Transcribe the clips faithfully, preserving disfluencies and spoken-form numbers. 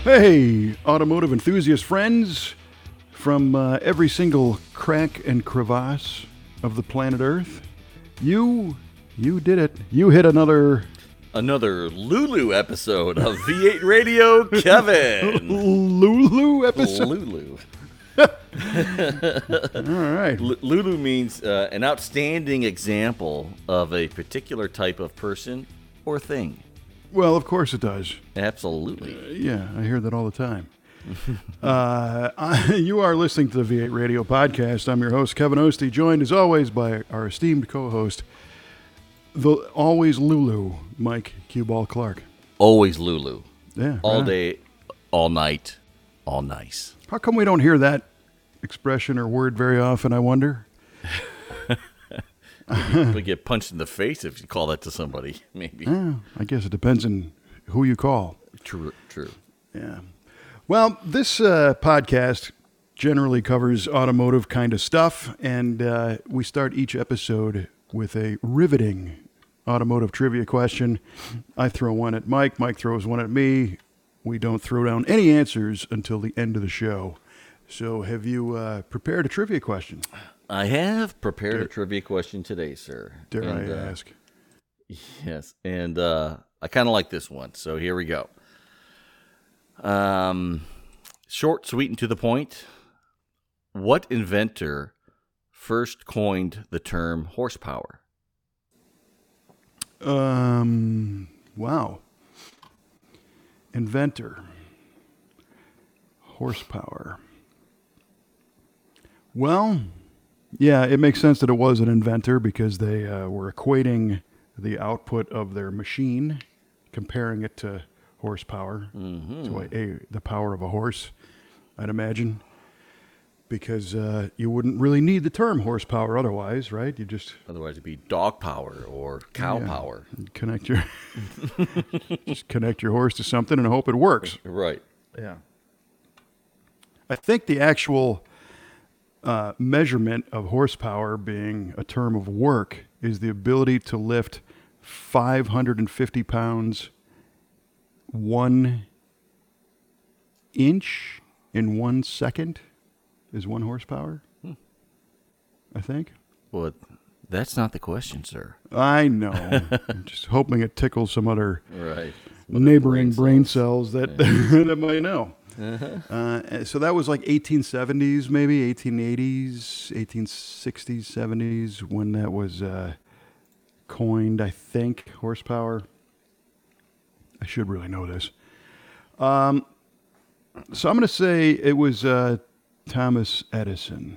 Hey, automotive enthusiast friends from uh, every single crack and crevasse of the planet Earth. You, you did it. You hit another... Another Lulu episode of V eight Radio, Kevin. Lulu episode? Lulu. All right. L- Lulu means uh, an outstanding example of a particular type of person or thing. Well, of course it does. Absolutely. Uh, yeah, I hear that all the time. uh, I, you are listening to the V eight Radio Podcast. I'm your host, Kevin Ostie, joined as always by our esteemed co-host, the always Lulu, Mike Q-Ball Clark. Always Lulu. Yeah. All right. day, all night, all nice. How come we don't hear that expression or word very often, I wonder? We get punched in the face if you call that to somebody, maybe. Yeah, I guess it depends on who you call. True, true. Yeah. Well, this uh, podcast generally covers automotive kind of stuff, and uh, we start each episode with a riveting automotive trivia question. I throw one at Mike. Mike throws one at me. We don't throw down any answers until the end of the show. So have you uh, prepared a trivia question? I have prepared Dare, a trivia question today, sir. Dare and, I uh, ask? Yes, and uh, I kind of like this one, so here we go. Um, short, sweet, and to the point. What inventor first coined the term horsepower? Um. Wow. Inventor. Horsepower. Well, yeah, it makes sense that it was an inventor because they uh, were equating the output of their machine, comparing it to horsepower, Mm-hmm. to a, a, the power of a horse, I'd imagine. Because uh, you wouldn't really need the term horsepower otherwise, right? You just Otherwise, it'd be dog power or cow yeah, power. Connect your just connect your horse to something and hope it works. Right. Yeah. I think the actual uh, measurement of horsepower being a term of work is the ability to lift five hundred fifty pounds one inch in one second is one horsepower. Hmm. I think. Well, that's not the question, sir. I know. I'm just hoping it tickles some other Right. neighboring brain, brain cells, that, Yeah. that might know. Uh-huh. Uh, so that was like eighteen seventies, maybe eighteen eighties, eighteen sixties, seventies when that was uh, coined, I think, horsepower. I should really know this. Um, so I'm going to say it was uh, Thomas Edison.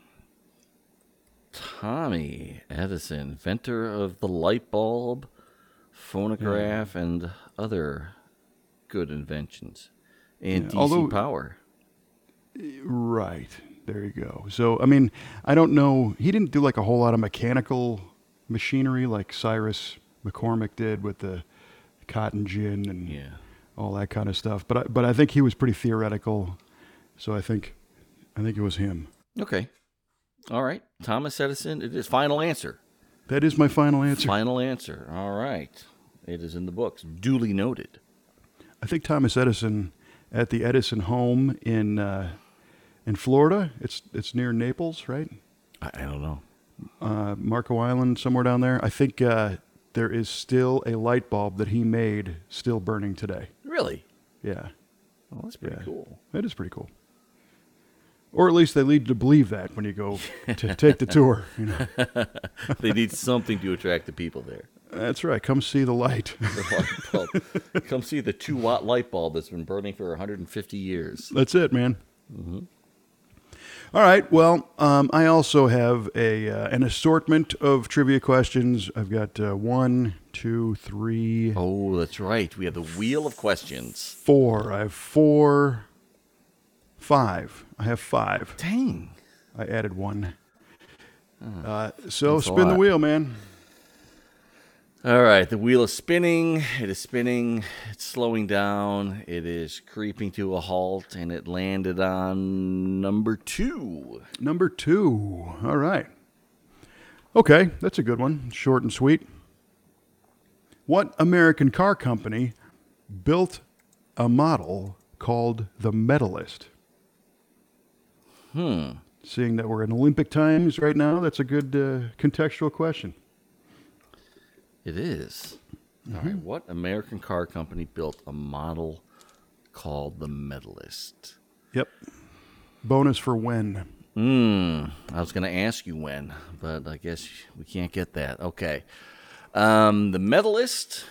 Tommy Edison, inventor of the light bulb, phonograph, yeah. and other good inventions. And yeah. D C Although, power. Right. There you go. So, I mean, I don't know. He didn't do like a whole lot of mechanical machinery like Cyrus McCormick did with the cotton gin and yeah. all that kind of stuff. But I, but I think he was pretty theoretical. So I think I think it was him. Okay. All right. Thomas Edison, it is final answer. That is my final answer. Final answer. All right. It is in the books. Duly noted. I think Thomas Edison at the Edison home in uh, in Florida. It's it's near Naples, right? I, I don't know. Uh, Marco Island, somewhere down there. I think uh, there is still a light bulb that he made still burning today. Really? Yeah. Oh, that's pretty yeah. cool. That is pretty cool. Or at least they lead you to believe that when you go to take the tour. You know? They need something to attract the people there. That's right. Come see the light. The light bulb. Come see the two watt light bulb that's been burning for one hundred fifty years. That's it, man. Mm-hmm. All right. Well, um, I also have a uh, an assortment of trivia questions. I've got uh, one, two, three. Oh, that's right. We have the wheel of questions. Four. I have four. Five. I have five. Dang. I added one. Uh, so That's a spin the lot. wheel, man. All right, the wheel is spinning. It is spinning. It's slowing down. It is creeping to a halt, and it landed on number two. Number two. All right. Okay, that's a good one. Short and sweet. What American car company built a model called the Medalist? Hmm. Seeing that we're in Olympic times right now, that's a good uh, contextual question. It is. Mm-hmm. All right. What American car company built a model called the Medalist? Yep. Bonus for when. Hmm. I was going to ask you when, but I guess we can't get that. Okay. Um, the Medalist.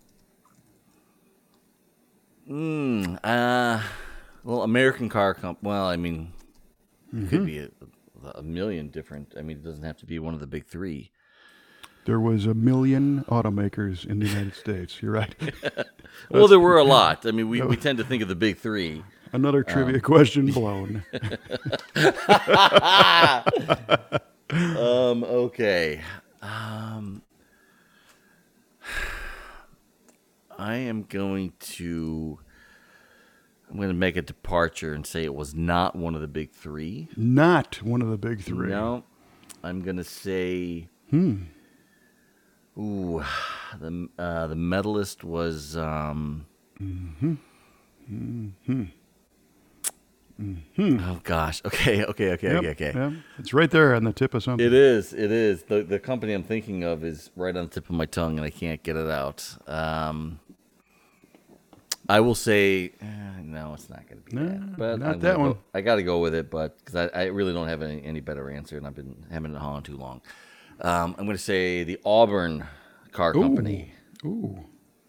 Hmm. Uh, well, American car company. Well, I mean, it mm-hmm. could be a, a million different. I mean, it doesn't have to be one of the big three. There was a million automakers in the United States. You're right. Well, there were a lot. I mean, we, we tend to think of the big three. Another trivia um, question blown. um, okay. Um, I am going to... I'm going to make a departure and say it was not one of the big three. Not one of the big three. No. I'm going to say... Hmm. Ooh, the uh, the Medalist was. Um, mm-hmm. Mm-hmm. Mm-hmm. Oh gosh. Okay. Okay. Okay. Yep, okay. Okay. Yep. It's right there on the tip of something. It is. It is. the The company I'm thinking of is right on the tip of my tongue, and I can't get it out. Um, I will say, eh, no, it's not going to be no, that. But not I'm that one. Go, I got to go with it, but because I, I really don't have any, any better answer, and I've been having it on too long. Um, I'm going to say the Auburn Car Company. Ooh. Ooh.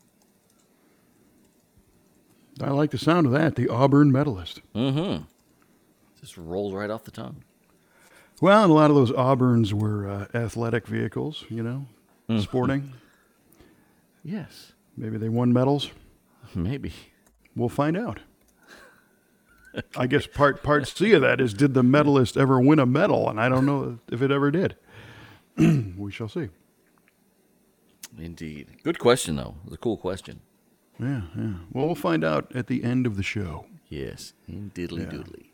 I like the sound of that. The Auburn Medalist. Mm-hmm. Just rolls right off the tongue. Well, and a lot of those Auburns were uh, athletic vehicles, you know, mm-hmm. sporting. Yes. Maybe they won medals. Maybe. We'll find out. Okay. I guess part part C of that is, did the Medalist ever win a medal? And I don't know if it ever did. We shall see. Indeed. Good question, though. It was a cool question. Yeah, yeah. Well, we'll find out at the end of the show. Yes. Diddly yeah. doodly.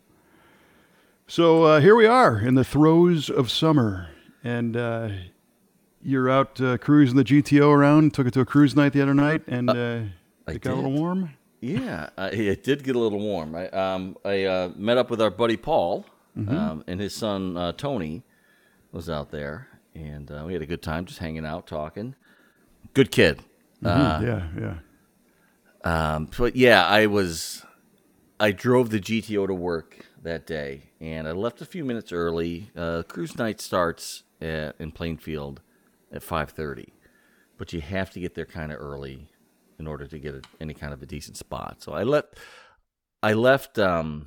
So uh, here we are in the throes of summer. And uh, you're out uh, cruising the G T O around. Took it to a cruise night the other night. And uh, uh, it got did. a little warm? Yeah, uh, it did get a little warm. I, um, I uh, met up with our buddy Paul, mm-hmm. um, and his son uh, Tony was out there. And uh, we had a good time just hanging out, talking. Good kid. Mm-hmm. Uh, yeah, yeah. Um, but yeah, I was, I drove the G T O to work that day, and I left a few minutes early. Uh, cruise night starts at, in Plainfield at five thirty, but you have to get there kind of early in order to get a, any kind of a decent spot. So I left, I left, um,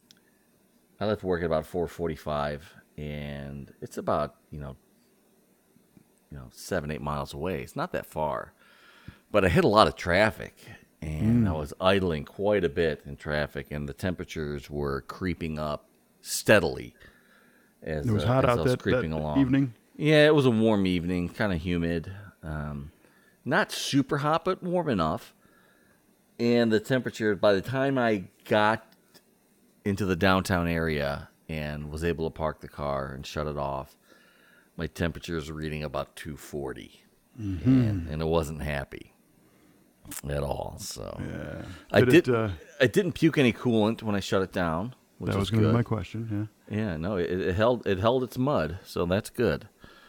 I left work at about four forty-five, and it's about, you know, you know, seven, eight miles away. It's not that far, but I hit a lot of traffic, and mm. I was idling quite a bit in traffic, and the temperatures were creeping up steadily as, it was uh, hot as out I was that, creeping that along. evening. Yeah, it was a warm evening, kind of humid, um, not super hot, but warm enough. And the temperature, by the time I got into the downtown area and was able to park the car and shut it off, my temperature was reading about two forty, mm-hmm. and, and I wasn't happy at all. So yeah. I did. did. It, uh, I didn't puke any coolant when I shut it down. Which that was, was going to be my question. Yeah. Yeah. No, it, it held. It held its mud, so that's good.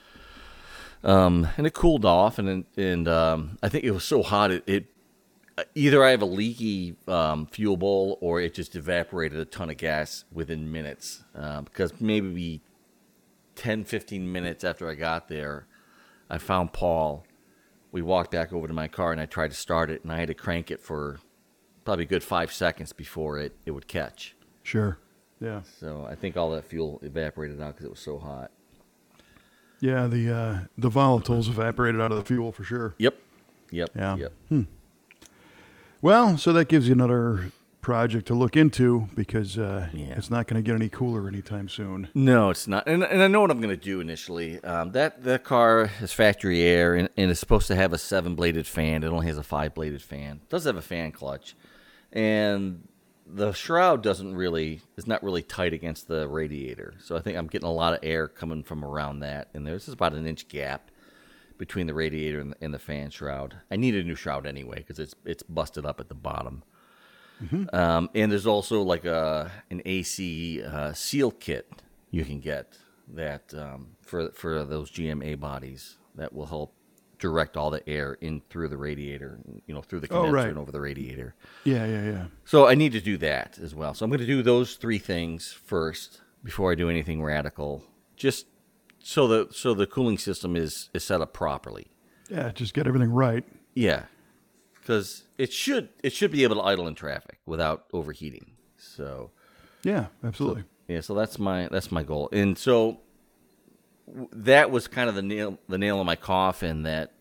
Um, and it cooled off, and and um, I think it was so hot it, it either I have a leaky um, fuel bowl or it just evaporated a ton of gas within minutes. Uh, because maybe ten, fifteen minutes after I got there, I found Paul. We walked back over to my car, and I tried to start it, and I had to crank it for probably a good five seconds before it, it would catch. Sure. Yeah. So I think all that fuel evaporated out because it was so hot. Yeah, the uh, the volatiles evaporated out of the fuel for sure. Yep. Yep. Yeah. Yep. Hmm. Well, so that gives you another project to look into because uh, yeah. it's not going to get any cooler anytime soon. No, it's not. And and I know what I'm going to do initially. Um, that that car is factory air and, and it's supposed to have a seven-bladed fan. It only has a five-bladed fan. It does have a fan clutch. And the shroud doesn't really, is not really tight against the radiator. So I think I'm getting a lot of air coming from around that. And there's about an inch gap between the radiator and the, and the fan shroud. I need a new shroud anyway because it's it's busted up at the bottom. Mm-hmm. Um, and there's also like a an A C uh, seal kit you can get that um, for for those G M A bodies that will help direct all the air in through the radiator, you know, through the Oh, condenser right. and over the radiator. Yeah, yeah, yeah. So I need to do that as well. So I'm going to do those three things first before I do anything radical, just so the so the cooling system is is set up properly. Yeah, just get everything right. Yeah, because it should it should be able to idle in traffic without overheating. So Yeah, absolutely. yeah, so that's my that's my goal, and so w- that was kind of the nail the nail in my coffin that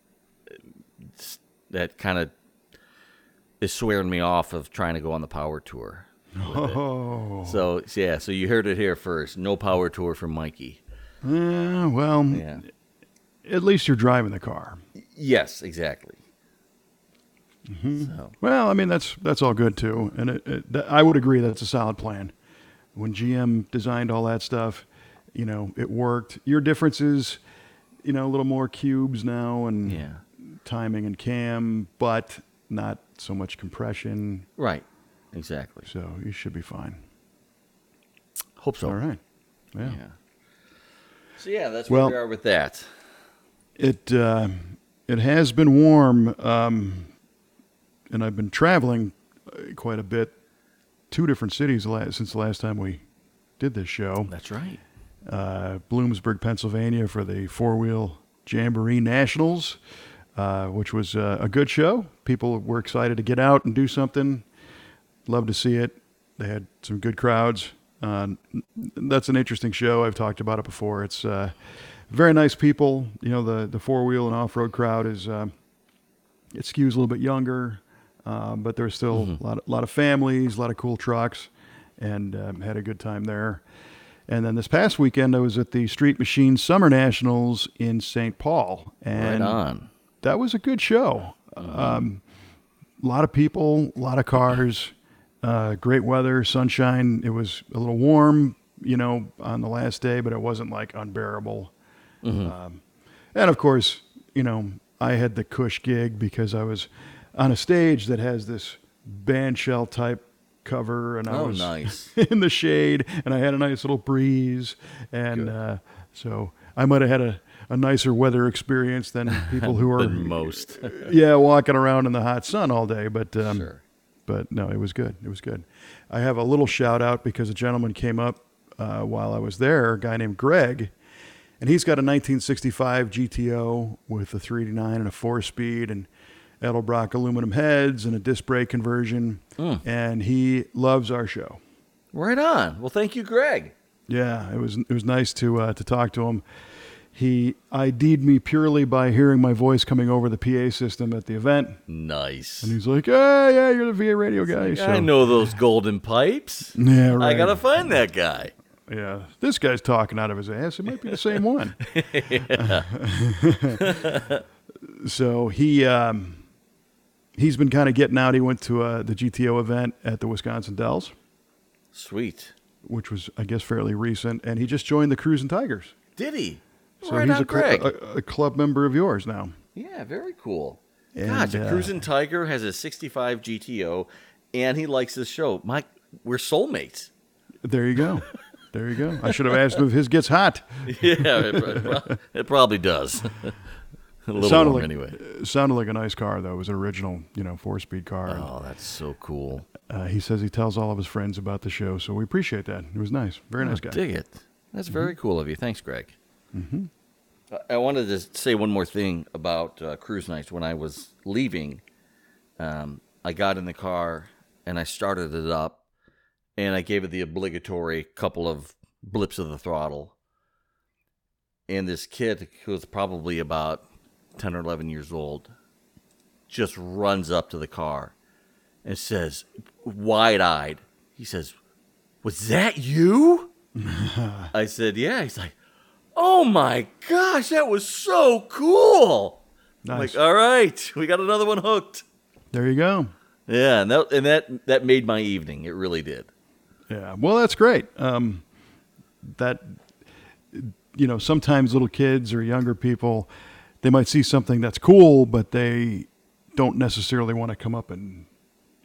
that kind of is swearing me off of trying to go on the power tour. Oh, So yeah, so you heard it here first. No power tour for Mikey. Uh, well, Yeah. at least you're driving the car. Yes, exactly. Mm-hmm. So Well, I mean that's that's all good too, and it, it, th- I would agree that's a solid plan. When G M designed all that stuff, you know, it worked. Your difference is, you know, a little more cubes now and yeah, timing and cam, but not so much compression. right, exactly. So you should be fine. Hope so. All right. Yeah. Yeah. So yeah, that's Well- where we are with that. It uh, it has been warm, um, and I've been traveling uh, quite a bit. Two different cities la- since the last time we did this show. That's right. Uh, Bloomsburg, Pennsylvania, for the Four Wheel Jamboree Nationals, uh, which was uh, a good show. People were excited to get out and do something. Love to see it. They had some good crowds. Uh, that's an interesting show. I've talked about it before. It's uh, very nice people. You know, the the four wheel and off road crowd is uh, it skews a little bit younger, uh, but there's still Mm-hmm. a lot, a lot of families, a lot of cool trucks, and um, had a good time there. And then this past weekend, I was at the Street Machine Summer Nationals in Saint Paul, and Right on. that was a good show. Um, a lot of people, a lot of cars, uh, great weather, sunshine. It was a little warm, you know, on the last day, but it wasn't like unbearable. Um, and of course, you know, I had the cush gig because I was on a stage that has this band shell type cover, and I Oh, was nice. in the shade, and I had a nice little breeze, and uh, so I might have had a, a nicer weather experience than people who are Than most. yeah, walking around in the hot sun all day. But um, Sure. but no, it was good. It was good. I have a little shout out because a gentleman came up uh, while I was there, a guy named Greg, and he's got a nineteen sixty-five G T O with a three eighty-nine and a four speed and Edelbrock aluminum heads and a disc brake conversion, Mm. and he loves our show. Right on. Well, thank you, Greg. Yeah, it was it was nice to uh, to talk to him. He I D'd me purely by hearing my voice coming over the P A system at the event. Nice. And he's like, "Yeah, yeah, you're the V A radio guy." So, I know those golden pipes. Yeah, right. I gotta find that guy. Yeah, this guy's talking out of his ass. It might be the same one. So he um, he's been kind of getting out. He went to uh, the G T O event at the Wisconsin Dells, Sweet. which was, I guess, fairly recent, and he just joined the Cruisin' Tigers. Did he? So right he's on, a, cl- Greg. a, a club member of yours now. Yeah, very cool. And, Gosh, a uh, Cruisin' Tiger has a sixty-five G T O, and he likes this show. Mike, we're soulmates. There you go. There you go. I should have asked him if his gets hot. Yeah, it, it prob- it probably does. A little sounded warm like anyway. it sounded like a nice car though. It was an original, you know, four-speed car. And, Oh, that's so cool. uh, he says he tells all of his friends about the show, so we appreciate that. It was nice. Very nice guy. Dig it. That's very cool of you. Thanks, Greg. Mm-hmm. I wanted to say one more thing about uh, cruise nights. When I was leaving, um, I got in the car and I started it up, and I gave it the obligatory couple of blips of the throttle. And this kid, who was probably about ten or eleven years old, just runs up to the car and says, wide-eyed, he says, "Was that you?" I said, "Yeah." He's like, "Oh my gosh, that was so cool!" I'm Nice. like, "All right, we got another one hooked." There you go. Yeah, and that and that that made my evening. It really did. Yeah. Well, that's great. Um, that, you know, sometimes little kids or younger people, they might see something that's cool, but they don't necessarily want to come up and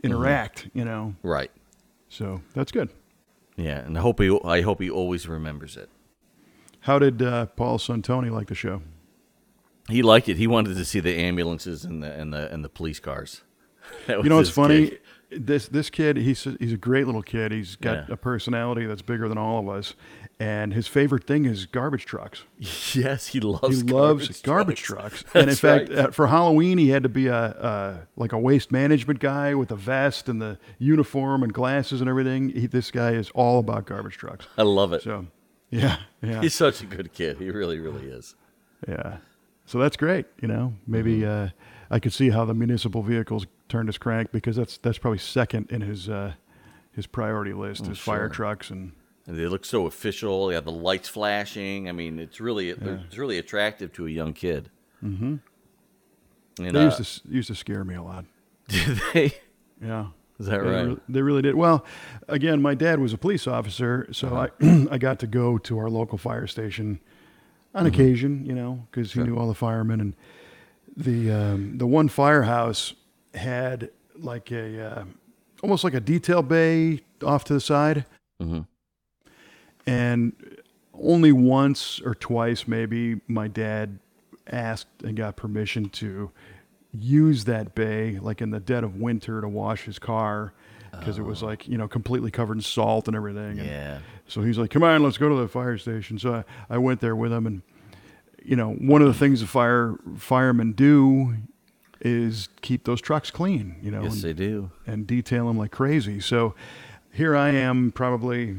interact, you know. Right. So that's good. Yeah, and I hope he I hope he always remembers it. How did uh, Paul Santoni like the show? He liked it. He wanted to see the ambulances and the and the and the police cars. You know what's his funny? gig. This this kid, he's a, he's a great little kid. He's got Yeah. a personality that's bigger than all of us, and his favorite thing is garbage trucks. Yes, he loves. He garbage loves garbage trucks. trucks. And in That's fact, right. uh, for Halloween, he had to be a, a like a waste management guy with a vest and the uniform and glasses and everything. He, this guy is all about garbage trucks. I love it. So, yeah, yeah, He's such a good kid. He really, really is. yeah. So that's great. You know, maybe uh, I could see how the municipal vehicles turned his crank, because that's that's probably second in his uh, his priority list, his fire sure. trucks and. And they look so official. They have the lights flashing. I mean, it's really it's really attractive to a young kid. Mm-hmm. And, They uh, used to s- used to scare me a lot. did they? Yeah. Is that They, right? re- they really did. Well, again, my dad was a police officer, so I I got to go to our local fire station on occasion, you know, because he knew all the firemen. And the um, the one firehouse had like a uh, almost like a detail bay off to the side, Mm-hmm. and only once or twice maybe my dad asked and got permission to use that bay, like in the dead of winter, to wash his car, because it was like, you know, completely covered in salt and everything. And Yeah. so he's like, come on, let's go to the fire station. So I, I went there with him, and, you know, one of the things the fire firemen do is keep those trucks clean, you know, Yes, and, they do. and detail them like crazy. So here I am, probably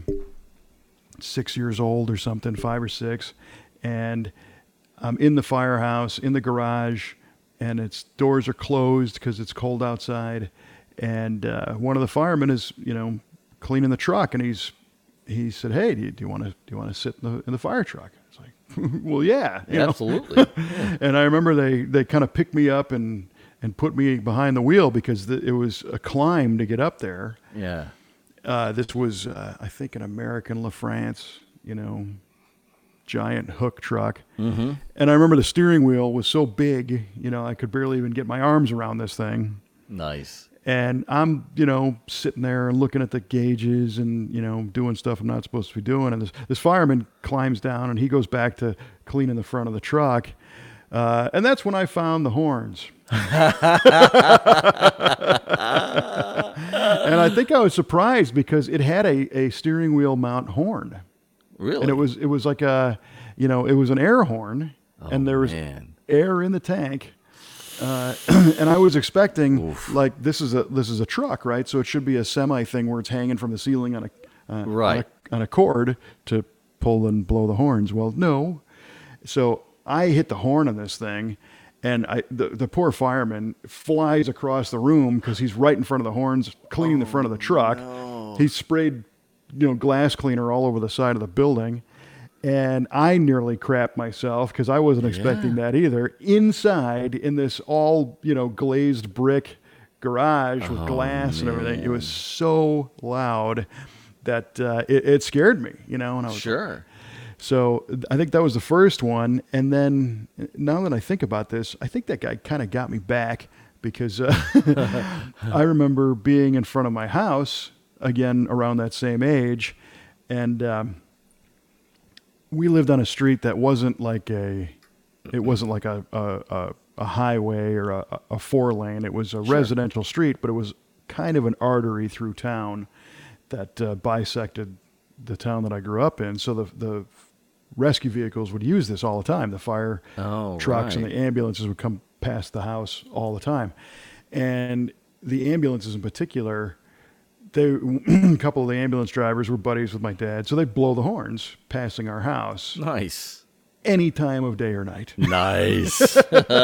six years old or something, five or six, and I'm in the firehouse, in the garage, and its doors are closed because it's cold outside. And uh, one of the firemen is, you know, cleaning the truck, and he's he said, "Hey, do you, do you want to do you want to sit in the in the fire truck?" It's like, "Well, yeah, you know." Absolutely. And I remember they they kind of picked me up and and put me behind the wheel, because the, it was a climb to get up there. Yeah. Uh, this was, uh, I think, an American LaFrance, you know, giant hook truck. Mm-hmm. And I remember the steering wheel was so big, you know, I could barely even get my arms around this thing. Nice. And I'm, you know, sitting there and looking at the gauges and, you know, doing stuff I'm not supposed to be doing. And this, this fireman climbs down, and he goes back to cleaning the front of the truck. Uh, and that's when I found the horns. And I think I was surprised, because it had a, a steering wheel mount horn. Really? And it was it was like a, you know, it was an air horn, and there was man. air in the tank. Uh, and I was expecting, like, this is a this is a truck, right? So it should be a semi thing where it's hanging from the ceiling on a uh, Right. on a, on a cord to pull and blow the horns. Well, no. So I hit the horn on this thing, and I the, the poor fireman flies across the room, because he's right in front of the horns, cleaning the front of the truck. He sprayed, you know, glass cleaner all over the side of the building. And I nearly crapped myself, because I wasn't expecting that either. Inside, in this all, you know, glazed brick garage with glass and everything, it was so loud that uh, it, it scared me, you know. And I was Sure. So I think that was the first one. And then, now that I think about this, I think that guy kind of got me back, because uh, I remember being in front of my house, again, around that same age. And um, we lived on a street that wasn't like a, it wasn't like a, a, a, a highway or a, a four lane. It was a residential street, but it was kind of an artery through town that uh, bisected the town that I grew up in. So the, the rescue vehicles would use this all the time. The fire Oh, trucks and right. the ambulances would come past the house all the time. And the ambulances in particular, they, a couple of the ambulance drivers were buddies with my dad, so they'd blow the horns passing our house Nice. any time of day or night. Nice.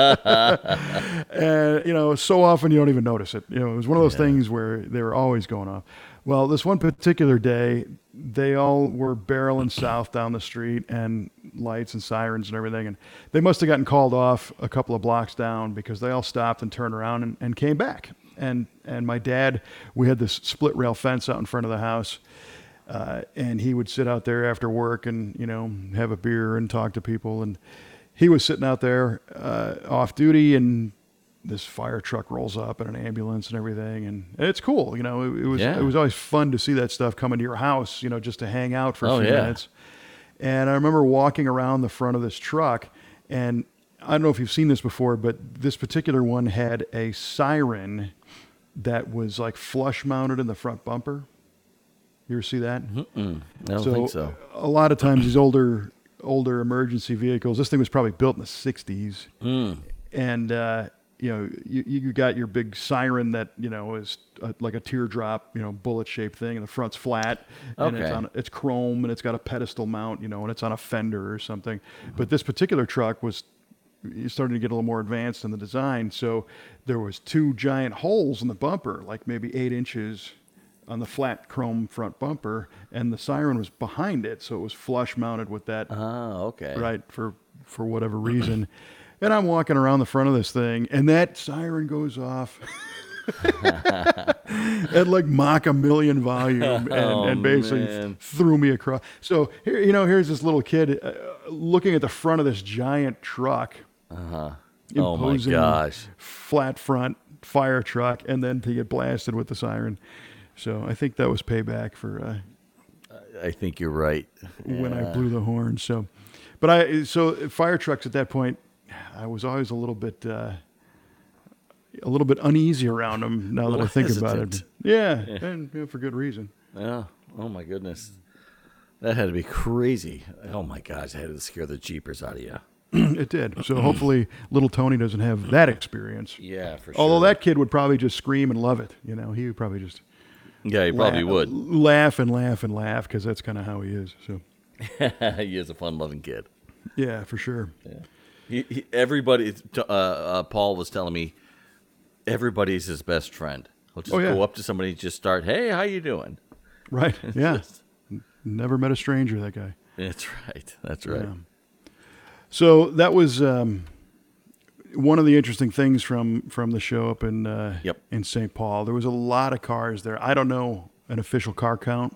And, you know, so often you don't even notice it. You know, it was one of those things where they were always going off. Well, this one particular day, they all were barreling south down the street, and lights and sirens and everything. And they must have gotten called off a couple of blocks down, because they all stopped and turned around and, and came back. And, and my dad, we had this split rail fence out in front of the house. Uh, and he would sit out there after work and, you know, have a beer and talk to people. And he was sitting out there uh, off duty, and this fire truck rolls up and an ambulance and everything, and it's cool. You know, it, it was Yeah. it was always fun to see that stuff come into your house. You know, just to hang out for a Oh, few yeah. minutes. And I remember walking around the front of this truck, and I don't know if you've seen this before, but this particular one had a siren that was like flush mounted in the front bumper. You ever see that? Mm, I don't think so. A lot of times these older older emergency vehicles, this thing was probably built in the sixties, Mm. and uh, you know you, you got your big siren that you know is a, like a teardrop, you know, bullet shaped thing, and the front's flat, and it's Okay. on it's chrome, and it's got a pedestal mount, you know, and it's on a fender or something. But this particular truck was you started to get a little more advanced in the design, so there was two giant holes in the bumper, like maybe eight inches on the flat chrome front bumper, and the siren was behind it, so it was flush mounted with that, Oh, okay. right, for for whatever reason. And I'm walking around the front of this thing, and that siren goes off at like Mach a million volume, and, Oh, and basically man. threw me across. So here, you know, here's this little kid uh, looking at the front of this giant truck, Uh-huh. Oh, my imposing gosh. flat front fire truck, and then to get blasted with the siren. So I think that was payback for uh, I think you're right. when I Yeah. blew the horn. So, but I so fire trucks at that point, I was always a little bit uh, a little bit uneasy around them. Now that I little think about it, hesitant. yeah, and you know, for good reason. Yeah. Oh, my goodness. That had to be crazy. Oh, my gosh. I had to scare the jeepers out of you. It did. So hopefully, little Tony doesn't have that experience. Yeah, for sure. Although that kid would probably just scream and love it. You know, he would probably just Yeah, he probably la- would. laugh and laugh and laugh because that's kind of how he is. So He is a fun-loving kid. yeah, for sure. Yeah. He, he, everybody, uh, uh, Paul was telling me, everybody's his best friend. He'll just Oh, yeah. go up to somebody and just start, hey, how you doing? Right. Yeah. Just- Never met a stranger, that guy. That's right. That's right. Yeah. So that was um, one of the interesting things from, from the show up in uh, Yep. in Saint Paul. There was a lot of cars there. I don't know an official car count,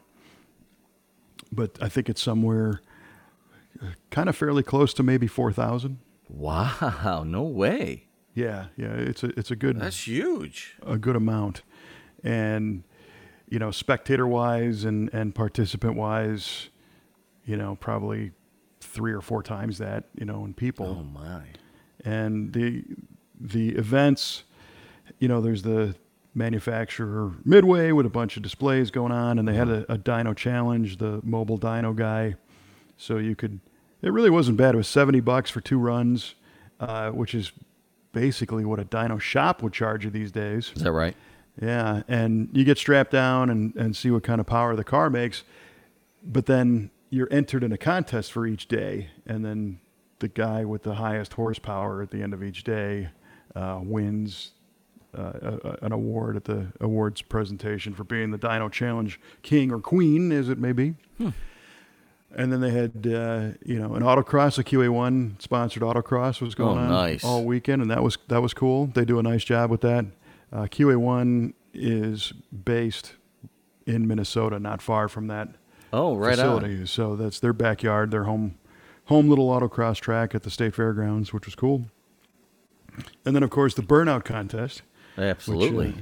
but I think it's somewhere kind of fairly close to maybe four thousand. Wow, no way. Yeah, yeah, it's a it's a good That's huge. a good amount, and you know, spectator wise and and participant wise, you know, probably three or four times that, you know, in people. Oh, my. And the the events, you know, there's the manufacturer Midway with a bunch of displays going on, and they had a, a dyno challenge, the mobile dyno guy, so you could. It really wasn't bad. It was seventy bucks for two runs, uh, which is basically what a dyno shop would charge you these days. Is that right? Yeah, and you get strapped down and, and see what kind of power the car makes, but then you're entered in a contest for each day, and then the guy with the highest horsepower at the end of each day uh, wins uh, a, a- an award at the awards presentation for being the Dyno Challenge king or queen, as it may be. And then they had, uh, you know, an autocross, a Q A one sponsored autocross was going Oh, on nice. all weekend, and that was that was cool. They do a nice job with that. Uh, Q A one is based in Minnesota, not far from that Oh, right facility. on. So that's their backyard, their home home little autocross track at the state fairgrounds, which was cool. And then, of course, the burnout contest, Absolutely.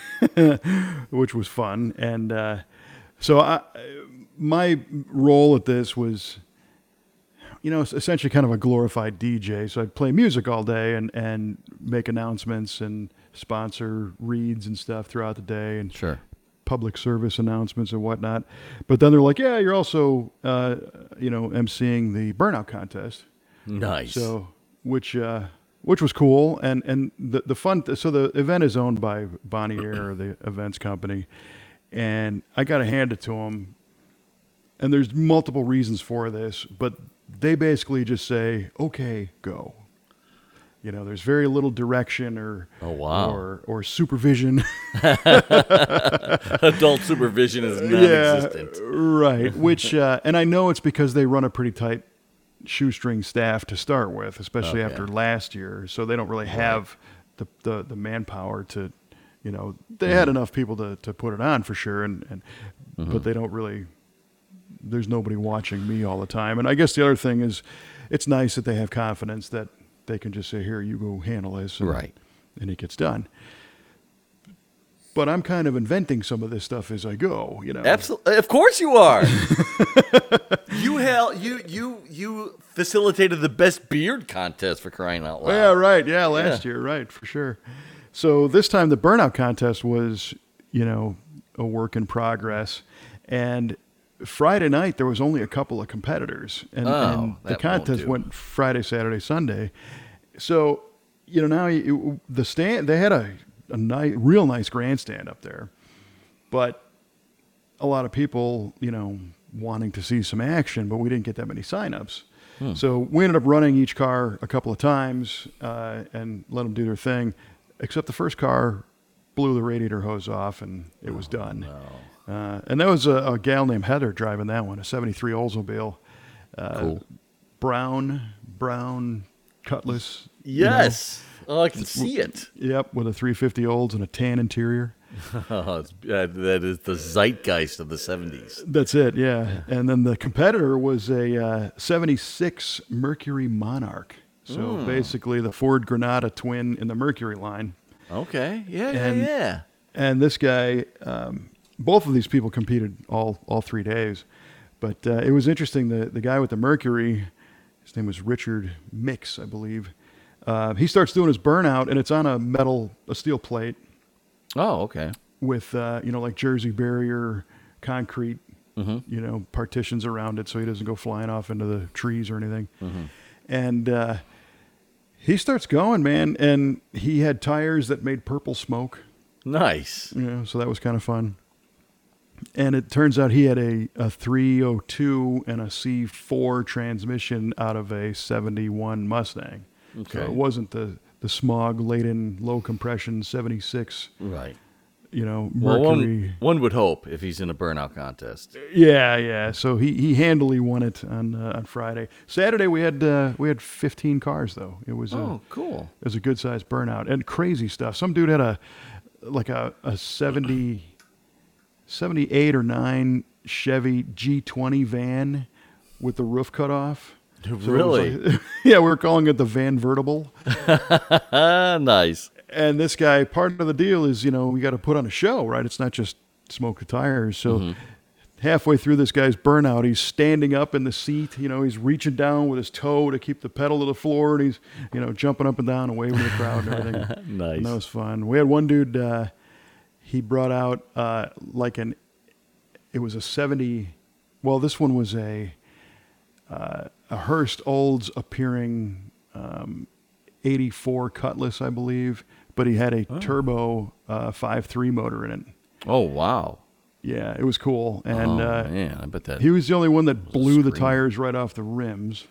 which was fun. And uh, so I, my role at this was, you know, essentially kind of a glorified D J. So I'd play music all day and, and make announcements and sponsor reads and stuff throughout the day and Sure. public service announcements and whatnot. But then they're like, yeah, you're also, uh, you know, emceeing the burnout contest. Nice. So, which uh, which was cool, and and the the fun. So the event is owned by Bonnier, the events company, and I got to hand it to them. And there's multiple reasons for this, but they basically just say, "Okay, go." You know, there's very little direction or Oh, wow. or or supervision. Adult supervision is non-existent. Yeah, right. Which, uh, and I know it's because they run a pretty tight shoestring staff to start with, especially Okay. after last year. So they don't really have the, the, the manpower to, you know, they had enough people to, to put it on for sure. And, and but they don't really, there's nobody watching me all the time. And I guess the other thing is it's nice that they have confidence that they can just say, here, you go handle this. And, Right. and it gets done. But I'm kind of inventing some of this stuff as I go, you know. Absolutely, of course you are. you held you you you facilitated the best beard contest, for crying out loud. Yeah, right. Yeah, last Yeah. year, right, for sure. So this time the burnout contest was, you know, a work in progress, and Friday night there was only a couple of competitors, and, Oh, and the that won't contest do. went Friday, Saturday, Sunday. So, you know, now you, the stand they had a a nice, real nice grandstand up there, but a lot of people, you know, wanting to see some action, but we didn't get that many signups. Hmm. So we ended up running each car a couple of times uh, and let them do their thing, except the first car blew the radiator hose off and it was done. No. Uh, and that was a, a gal named Heather driving that one, a seventy-three Oldsmobile. Uh, Cool. Brown, brown Cutlass. you know. Yes. Oh, I can see it. Yep, with a three fifty Olds and a tan interior. Oh, it's, uh, that is the zeitgeist of the seventies. That's it, yeah. And then the competitor was a uh, seventy-six Mercury Monarch. So Mm. basically the Ford Granada twin in the Mercury line. Okay. Yeah, yeah, And- yeah. And this guy, um, both of these people competed all, all three days. But uh, it was interesting. The, the guy with the Mercury, his name was Richard Mix, I believe. Uh, he starts doing his burnout, and it's on a metal, a steel plate Oh, okay. with, uh, you know, like Jersey barrier, concrete, Mm-hmm. you know, partitions around it so he doesn't go flying off into the trees or anything. Mm-hmm. And uh, he starts going, man, and he had tires that made purple smoke, Nice. you know, so that was kind of fun. And it turns out he had a, a three oh two and a C four transmission out of a seventy-one Mustang. So Okay. it wasn't the, the smog-laden, low-compression seventy-six, Right. you know, Well, Mercury. one, one would hope if he's in a burnout contest. Yeah, yeah. So he, he handily won it on uh, on Friday. Saturday we had uh, we had fifteen cars though. It was a, Oh, cool. it was a good sized burnout and crazy stuff. Some dude had a like a a seventy, seventy-eight or nine Chevy G twenty van with the roof cut off. So it was Really? like- yeah, we were calling it the Van Vertible. Ah, nice. And this guy, part of the deal is, you know, we got to put on a show, right? It's not just smoke the tires. So Mm-hmm. halfway through this guy's burnout, he's standing up in the seat. You know, he's reaching down with his toe to keep the pedal to the floor, and he's, you know, jumping up and down and waving to the crowd and everything. Nice. And that was fun. We had one dude, uh, he brought out uh, like an, it was a seventy, well, this one was a, uh, a Hearst Olds appearing um, eighty-four Cutlass, I believe, but he had a turbo uh, five three motor in it. Oh, wow. Yeah, it was cool. And oh, uh, man, I bet that. he was the only one that blew the screamer. tires right off the rims.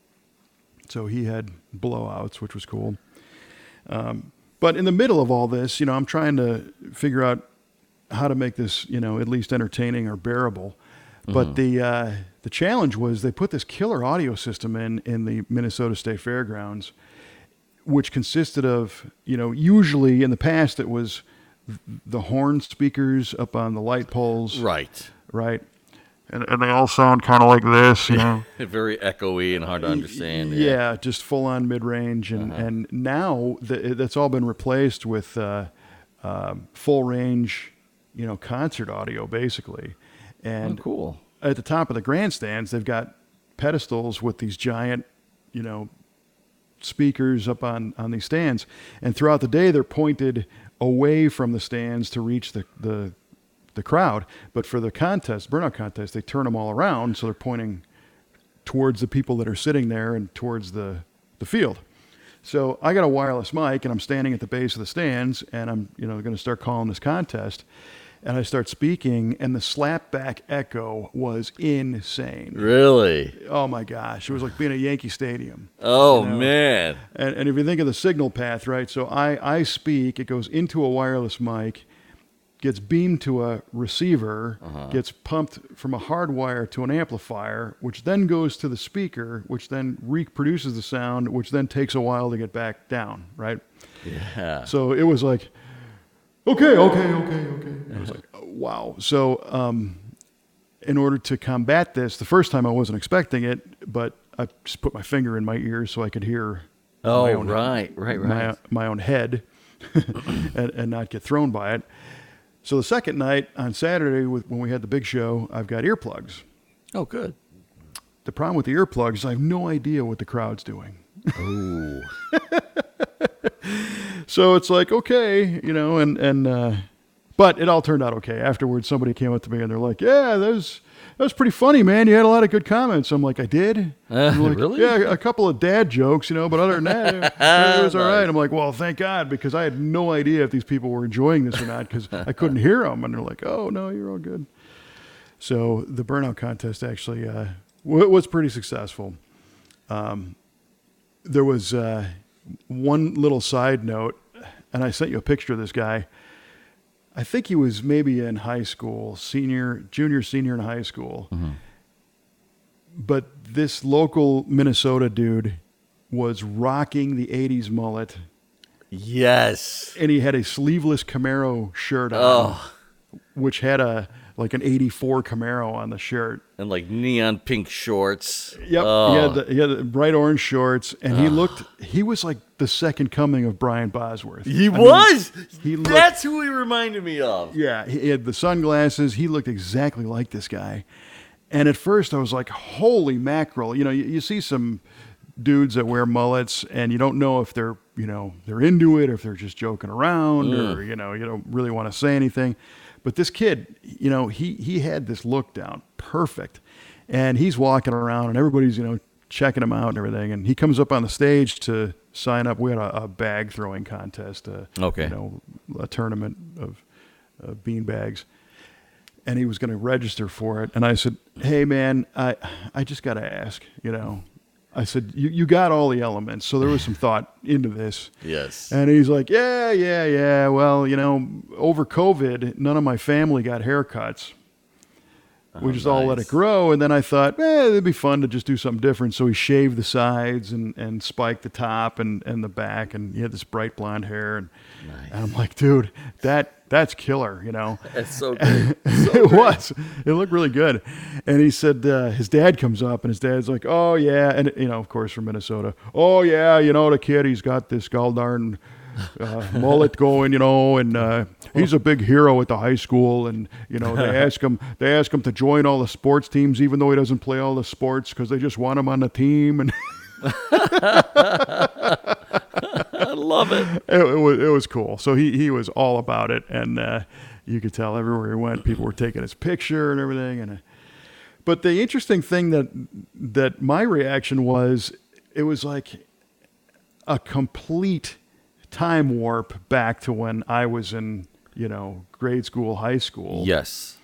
So he had blowouts, which was cool. Um, but in the middle of all this, you know, I'm trying to figure out how to make this, you know, at least entertaining or bearable. But the uh, the challenge was they put this killer audio system in in the Minnesota State Fairgrounds, which consisted of, you know, usually in the past it was the horn speakers up on the light poles, right. right? And, and they all sound kind of like this, you know. Very echoey and hard to understand. Yeah, just full on mid range, and Uh-huh. and now the, that's all been replaced with uh, um full range, you know, concert audio basically. And Oh, cool. at the top of the grandstands, they've got pedestals with these giant, you know, speakers up on, on these stands. And throughout the day, they're pointed away from the stands to reach the, the, the crowd. But for the contest, burnout contest, they turn them all around. So they're pointing towards the people that are sitting there and towards the, the field. So I got a wireless mic and I'm standing at the base of the stands and I'm, you know, going to start calling this contest. And I start speaking, and the slapback echo was insane. Really? Oh my gosh, it was like being at Yankee Stadium. Oh, You know? man. And, and if you think of the signal path, right? So I, I speak, it goes into a wireless mic, gets beamed to a receiver, Uh-huh. gets pumped from a hard wire to an amplifier, which then goes to the speaker, which then reproduces the sound, which then takes a while to get back down, right? Yeah. So it was like, okay, okay, okay, okay. I was like, oh, wow. So um, in order to combat this, the first time I wasn't expecting it, but I just put my finger in my ear so I could hear Oh, my own, right, right, my, right. my own head. and, and not get thrown by it. So the second night on Saturday, with, when we had the big show, I've got earplugs. Oh, good. The problem with the earplugs is I have no idea what the crowd's doing. Oh. So it's like, okay, you know, and, and, uh, but it all turned out okay. Afterwards, somebody came up to me and they're like, yeah, that was, that was pretty funny, man. You had a lot of good comments. I'm like, I did? Uh, like, really? Yeah, a couple of dad jokes, you know, but other than that, it, it was all right. I'm like, well, thank God, because I had no idea if these people were enjoying this or not because I couldn't hear them. And they're like, oh, no, you're all good. So the burnout contest actually uh, w- was pretty successful. Um, there was uh, one little side note, and I sent you a picture of this guy. I think he was maybe in high school, senior, junior, senior in high school. Mm-hmm. But this local Minnesota dude was rocking the eighties mullet, Yes. and he had a sleeveless Camaro shirt on, Oh, which had a like an eighty-four Camaro on the shirt. and like neon pink shorts. Yep, Oh. he, had the, he had the bright orange shorts, and he looked, he was like the second coming of Brian Bosworth. He I mean, was. he looked- That's who he reminded me of. Yeah, he had the sunglasses. He looked exactly like this guy. And at first I was like, holy mackerel. You know, you, you see some dudes that wear mullets and you don't know if they're, you know, they're into it or if they're just joking around or, you know, you don't really want to say anything. But this kid, you know, he, he had this look down perfect. And he's walking around and everybody's, you know, checking him out and everything. And he comes up on the stage to sign up. We had a, a bag throwing contest, uh, Okay. you know, a tournament of uh, bean bags. And he was going to register for it. And I said, hey, man, I I just got to ask, you know. I said, you, you got all the elements. So there was some thought into this. Yes. And he's like, yeah, yeah, yeah. Well, you know, over COVID, none of my family got haircuts. We Oh, just all let nice. it grow. And then I thought, eh, it'd be fun to just do something different. So he shaved the sides and, and spiked the top and, and the back. And he had this bright blonde hair. And, Nice. and I'm like, dude, that that's killer, you know. That's so good. It was. It looked really good. And he said uh, his dad comes up and his dad's like, oh, yeah. And, you know, of course, from Minnesota. Oh, yeah, you know, the kid, he's got this goldarn uh, mullet going, you know, and uh, he's a big hero at the high school. And, you know, they ask him they ask him to join all the sports teams, even though he doesn't play all the sports because they just want him on the team. And I love it. it, it was it was cool. So he, he was all about it. And uh, you could tell everywhere he went, people were taking his picture and everything. And uh, But the interesting thing that that my reaction was, it was like a complete time warp back to when I was in, you know, grade school, high school. Yes.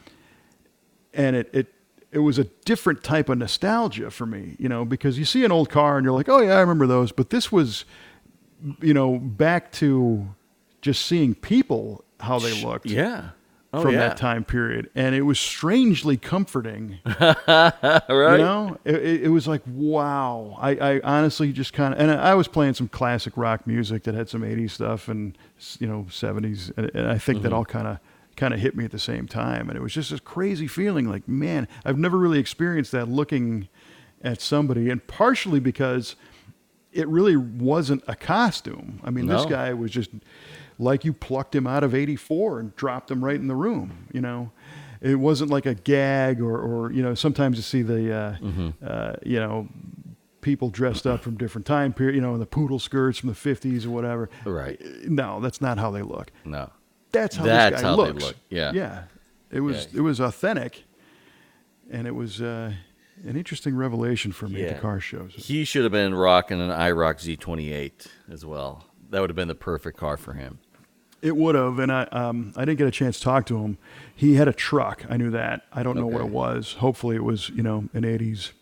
And it, it, it was a different type of nostalgia for me, you know, because you see an old car and you're like, oh yeah, I remember those. But this was, you know, back to just seeing people, how they looked. Yeah. Oh, From yeah. that time period, and it was strangely comforting. Right. You know, it, it, it was like, wow. I, I honestly just kind of, and I was playing some classic rock music that had some eighties stuff and, you know, seventies, and, and I think Mm-hmm. that all kind of kind of hit me at the same time, and it was just this crazy feeling. Like, man, I've never really experienced that looking at somebody, and partially because it really wasn't a costume. I mean, this No. guy was just like you plucked him out of eighty-four and dropped him right in the room, you know. It wasn't like a gag or, or you know, sometimes you see the, uh, Mm-hmm. uh, you know, people dressed up from different time period, you know, the poodle skirts from the fifties or whatever. Right. No, that's not how they look. No. That's how That's this guy how they looks. look, yeah. Yeah. It was, Yeah. it was authentic, and it was uh, an interesting revelation for me at Yeah. the car shows. He should have been rocking an IROC Z twenty-eight as well. That would have been the perfect car for him. It would have, and I um, I didn't get a chance to talk to him. He had a truck. I knew that. I don't know what Okay. it was. Hopefully, it was, you know, an eighties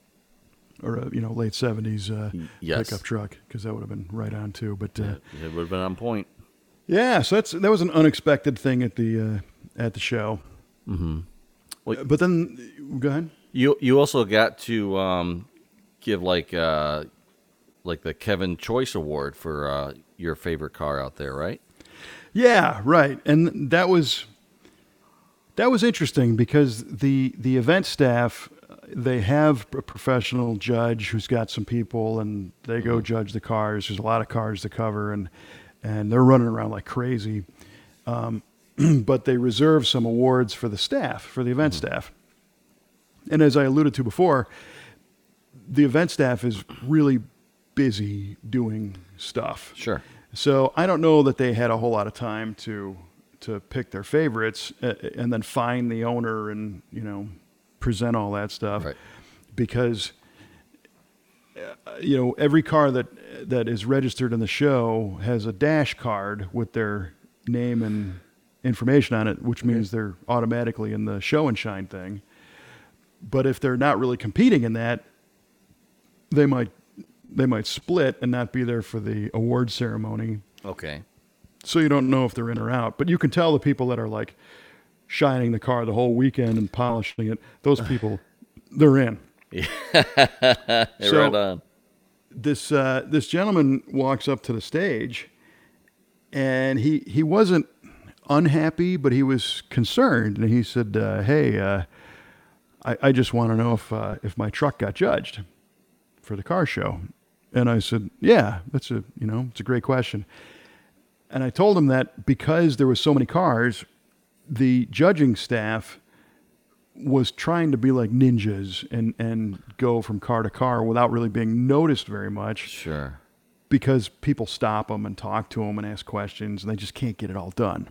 or a, you know, late seventies uh, yes. pickup truck, because that would have been right on too. But uh, It would have been on point. yeah, so that's that was an unexpected thing at the uh, at the show. Mm-hmm. Well, But then, go ahead. You you also got to um, give like uh, like the Kevin Choice Award for uh, your favorite car out there, right? Yeah, right. And that was that was interesting because the the event staff, they have a professional judge who's got some people, and they go judge the cars. There's a lot of cars to cover, and and they're running around like crazy. Um, but they reserve some awards for the staff, for the event mm-hmm. staff. And as I alluded to before, the event staff is really busy doing stuff. Sure. So I don't know that they had a whole lot of time to to pick their favorites uh, and then find the owner and, you know, present all that stuff. Right. Because, uh, you know, every car that that is registered in the show has a dash card with their name and information on it, which means okay. they're automatically in the show and shine thing. But if they're not really competing in that, they might they might split and not be there for the award ceremony. Okay. So you don't know if they're in or out. But you can tell the people that are like shining the car the whole weekend and polishing it, those people, they're in. Yeah. So right on. This uh, this gentleman walks up to the stage, and he he wasn't unhappy, but he was concerned, and he said, uh, "Hey, uh, I, I just want to know if uh, if my truck got judged for the car show." And I said, "Yeah, that's a you know it's a great question." And I told him that because there was so many cars, the judging staff was trying to be like ninjas and, and go from car to car without really being noticed very much. Sure. Because people stop them and talk to them and ask questions, and they just can't get it all done.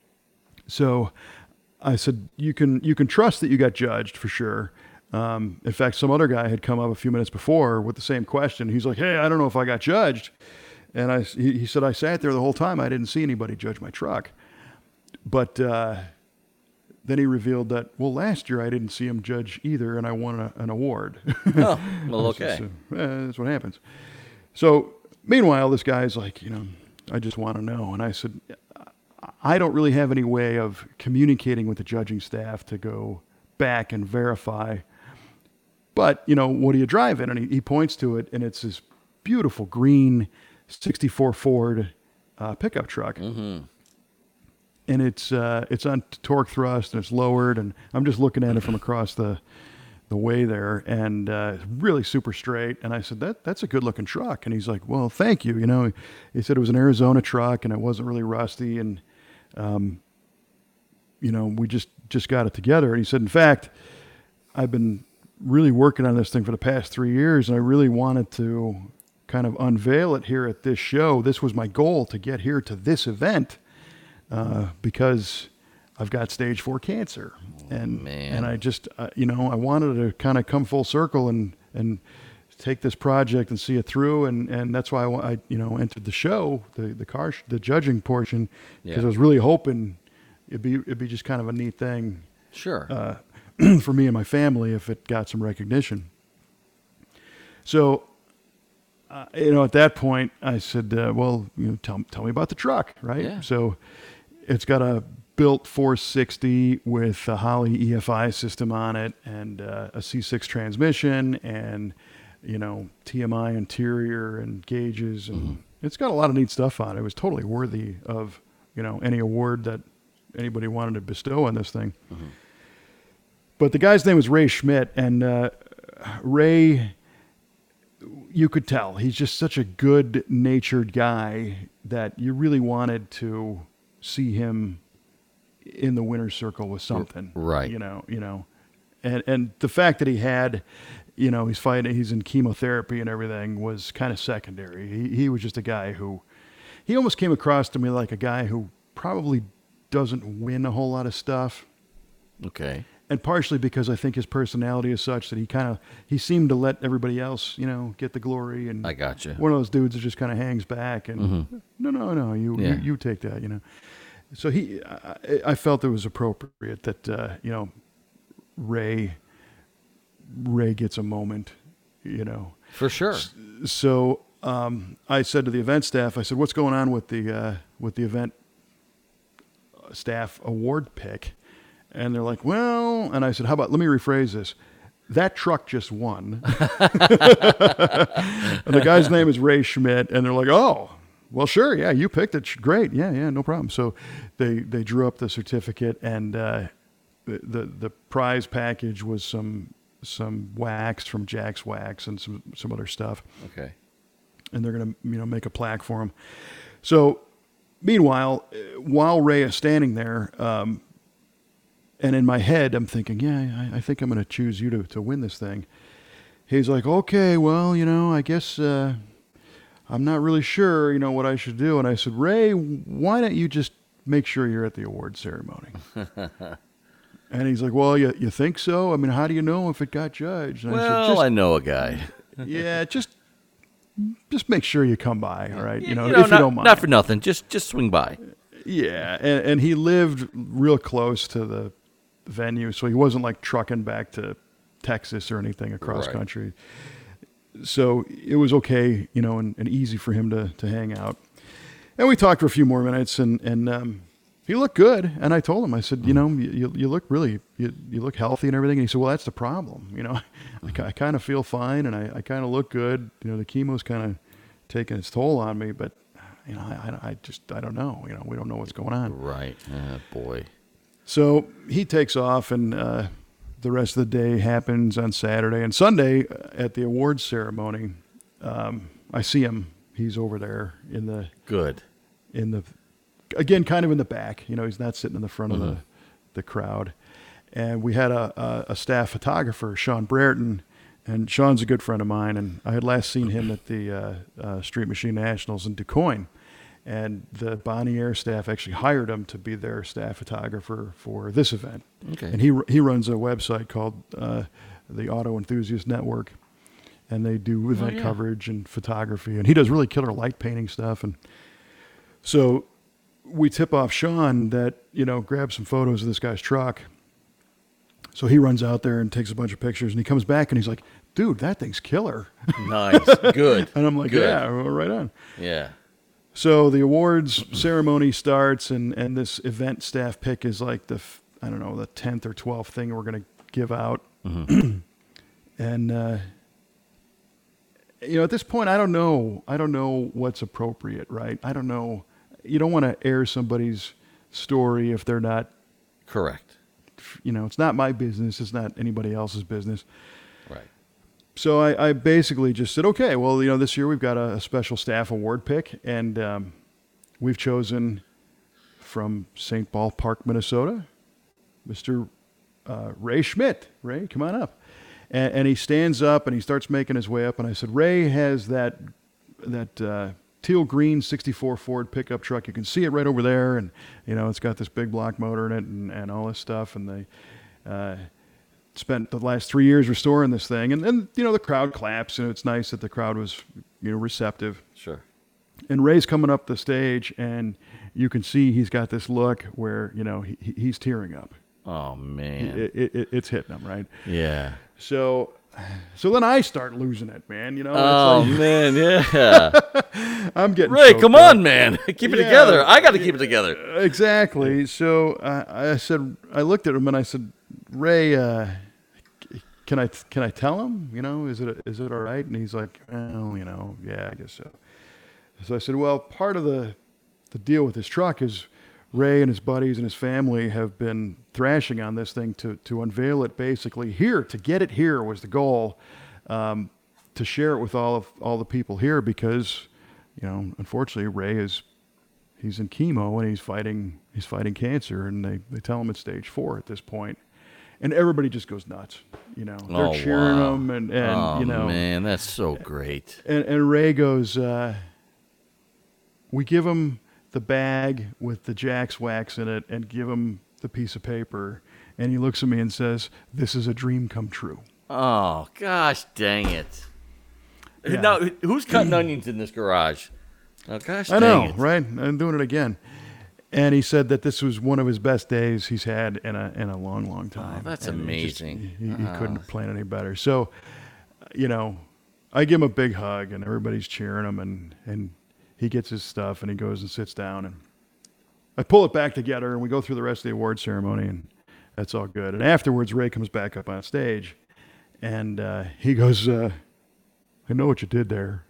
So I said, you can you can trust that you got judged for sure. Um, in fact, some other guy had come up a few minutes before with the same question. He's like, "Hey, I don't know if I got judged." And I, he, he said, "I sat there the whole time. I didn't see anybody judge my truck." But uh, then he revealed that, well, last year I didn't see him judge either, and I won a, an award. Oh, well, okay. So, eh, that's what happens. So meanwhile, this guy's like, you know, "I just want to know." And I said, "I don't really have any way of communicating with the judging staff to go back and verify. But, you know, what do you drive in?" And he, he points to it, and it's this beautiful green sixty-four Ford uh, pickup truck. Mm-hmm. And it's uh, it's on torque thrust, and it's lowered, and I'm just looking at it from across the the way there, and uh, it's really super straight. And I said, that that's a good looking truck. And he's like, "Well, thank you." You know, he said it was an Arizona truck, and it wasn't really rusty, and um, you know, we just just got it together. And he said, "In fact, I've been really working on this thing for the past three years, and I really wanted to kind of unveil it here at this show. This was my goal, to get here to this event." Uh, because I've got stage four cancer, and Man. and I just uh, you know I wanted to kind of come full circle and and take this project and see it through, and, and that's why I, I you know entered the show, the the car sh- the judging portion, because Yeah. I was really hoping it'd be it'd be just kind of a neat thing, Sure. uh, for me and my family if it got some recognition. So. Uh, you know, at that point, I said, uh, "Well, you know, tell tell me about the truck, right?" Yeah. So, it's got a built four sixty with a Holley E F I system on it, and uh, a C six transmission, and you know, T M I interior and gauges, and mm-hmm. it's got a lot of neat stuff on it. It was totally worthy of you know any award that anybody wanted to bestow on this thing. Mm-hmm. But the guy's name was Ray Schmidt, and uh, Ray. You could tell he's just such a good-natured guy that you really wanted to see him in the winner's circle with something, right? You know, you know, and and the fact that he had, you know, he's fighting, he's in chemotherapy and everything was kind of secondary. He he was just a guy who, he almost came across to me like a guy who probably doesn't win a whole lot of stuff. Okay. And partially because I think his personality is such that he kind of, he seemed to let everybody else, you know, get the glory. And I gotcha. One of those dudes that just kind of hangs back and, mm-hmm. no, no, no, you, yeah. you you take that, you know. So he, I, I felt it was appropriate that, uh, you know, Ray, Ray gets a moment, you know. For sure. So um, I said to the event staff, I said, "What's going on with the, uh, with the event staff award pick?" And they're like, "Well," and I said, "How about, let me rephrase this. That truck just won." And the guy's name is Ray Schmidt. And they're like, "Oh, well, sure. Yeah, you picked it. Great. Yeah, yeah, no problem." So they, they drew up the certificate, and uh, the, the the prize package was some some wax from Jack's Wax and some, some other stuff. Okay. And they're going to, you know, make a plaque for him. So meanwhile, uh, while Ray is standing there, um, and in my head, I'm thinking, yeah, I, I think I'm going to choose you to, to win this thing. He's like, okay, well, you know, I guess uh, I'm not really sure, you know, what I should do. And I said, Ray, why don't you just make sure you're at the award ceremony? And he's like, well, you, you think so? I mean, how do you know if it got judged? And Well, I, said, just, I know a guy. yeah, just just make sure you come by, all right? You know, You know, if not, you don't mind. not for nothing. Just just swing by. Yeah, and, and he lived real close to the venue, so he wasn't like trucking back to Texas or anything across Right. country. So it was okay, you know, and, and easy for him to, to hang out. And we talked for a few more minutes, and and um, he looked good. And I told him, I said, you know, you you look really, you, you look healthy and everything. And he said, well, that's the problem, you know. I, I kind of feel fine, and I, I kind of look good. You know, the chemo's kind of taking its toll on me, but you know, I, I just I don't know. You know, we don't know what's going on. Right. Oh, boy. So he takes off, and uh, the rest of the day happens on Saturday and Sunday at the awards ceremony. Um, I see him; he's over there in the Good. in the again, kind of in the back. You know, he's not sitting in the front Mhm. of the the crowd. And we had a, a, a staff photographer, Sean Brereton, and Sean's a good friend of mine. And I had last seen him at the uh, uh, Street Machine Nationals in DuQuoin. And the Bonnie Air staff actually hired him to be their staff photographer for this event. Okay. And he he runs a website called uh, the Auto Enthusiast Network, and they do event yeah. coverage and photography. And he does really killer light painting stuff. And so we tip off Sean that, you know, grab some photos of this guy's truck. So he runs out there and takes a bunch of pictures, and he comes back and he's like, dude, that thing's killer. Nice. Good. And I'm like, Good. yeah, well, right on. Yeah. So the awards ceremony starts, and, and this event staff pick is like the, f- I don't know, the tenth or twelfth thing we're going to give out. Mhm. And, uh, you know, at this point, I don't know. I don't know what's appropriate, right? I don't know. You don't want to air somebody's story if they're not, Correct. you know, it's not my business. It's not anybody else's business. Right. So I, I basically just said, okay, well, you know, this year we've got a, a special staff award pick, and um, we've chosen from Saint Paul Park, Minnesota, Mister Uh, Ray Schmidt. Ray, come on up. And, and he stands up and he starts making his way up. And I said, Ray has that that uh, teal green sixty-four Ford pickup truck. You can see it right over there, and you know it's got this big block motor in it and, and all this stuff. And they uh, spent the last three years restoring this thing. And then you know the crowd claps, and it's nice that the crowd was you know receptive. Sure. And Ray's coming up the stage, and you can see he's got this look where you know he, he's tearing up. Oh man. It, it, it, it's hitting him, right? Yeah. So, so then I start losing it, man. You know, Oh it's like, man. Yeah. I'm getting Ray, choked come up. on, man. Keep it Yeah. together. I got to keep it together. Exactly. So I, I said, I looked at him and I said, Ray, uh, can I can I tell him? You know, is it is it all right? And he's like, well, you know, yeah, I guess so. So I said, well, part of the the deal with this truck is Ray and his buddies and his family have been thrashing on this thing to to unveil it basically here, to get it here was the goal, um, to share it with all of all the people here because, you know, unfortunately Ray is he's in chemo and he's fighting he's fighting cancer, and they, they tell him it's stage four at this point. And everybody just goes nuts, you know. They're Oh, cheering wow. him, and, and Oh you know, man, that's so great. and, and Ray goes, uh, we give him the bag with the Jack's wax in it and give him the piece of paper. And he looks at me and says, this is a dream come true. Oh gosh, dang it. Yeah. Now, who's cutting onions in this garage? Oh gosh, I dang know, it. right? I'm doing it again. And he said that this was one of his best days he's had in a in a long, long time. Oh, that's And he just- amazing. he he Oh. couldn't have planned any better. So, you know, I give him a big hug, and everybody's cheering him, and, and he gets his stuff, and he goes and sits down, and I pull it back together, and we go through the rest of the award ceremony, and that's all good. And afterwards, Ray comes back up on stage, and uh, he goes, uh, I know what you did there.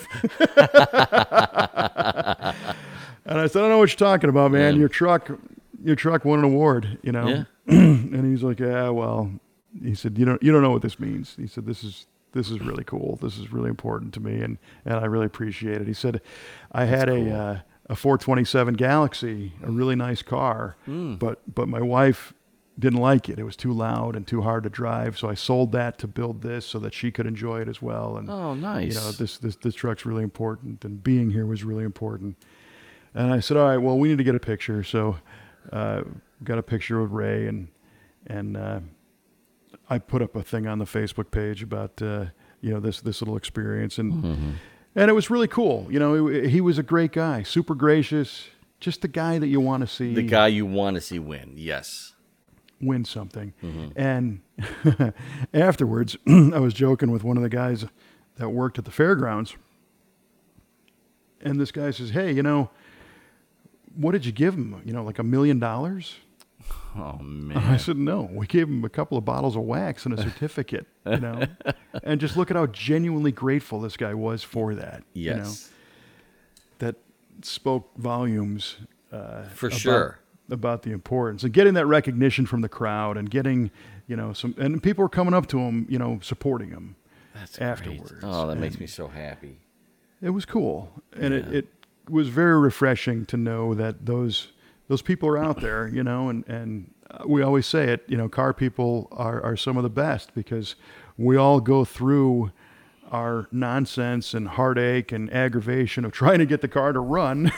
And I said, I don't know what you're talking about, man. Yeah. Your truck, your truck won an award, you know? Yeah. And he's like, yeah, well, he said, you don't, you don't know what this means. He said, this is, this is really cool. This is really important to me. And, and I really appreciate it. He said, I had a, cool. uh, a four twenty-seven Galaxy, a really nice car, Mm. but but my wife didn't like it. It was too loud and too hard to drive. So I sold that to build this so that she could enjoy it as well. And Oh, nice. you know, this this this truck's really important, and being here was really important. And I said, all right, well, we need to get a picture. So uh, got a picture of Ray, and and uh, I put up a thing on the Facebook page about uh, you know this this little experience, and Mm-hmm. and it was really cool. You know, he, he was a great guy, super gracious, just the guy that you want to see The guy you want to see win. Yes. win something. Mm-hmm. And afterwards, I was joking with one of the guys that worked at the fairgrounds, and this guy says, "Hey, you know, what did you give him? You know, like a million dollars?" Oh, I man. said, "No, we gave him a couple of bottles of wax and a certificate." You know, and just look at how genuinely grateful this guy was for that. You know, Yes. that spoke volumes. Uh, For about- sure. about the importance and getting that recognition from the crowd, and getting, you know, some, and people were coming up to him, you know, supporting him. That's afterwards. Great. Oh, that makes And me so happy. It was cool. And it, Yeah. it was very refreshing to know that those, those people are out there, you know, and, and we always say it, you know, car people are, are some of the best, because we all go through our nonsense and heartache and aggravation of trying to get the car to run.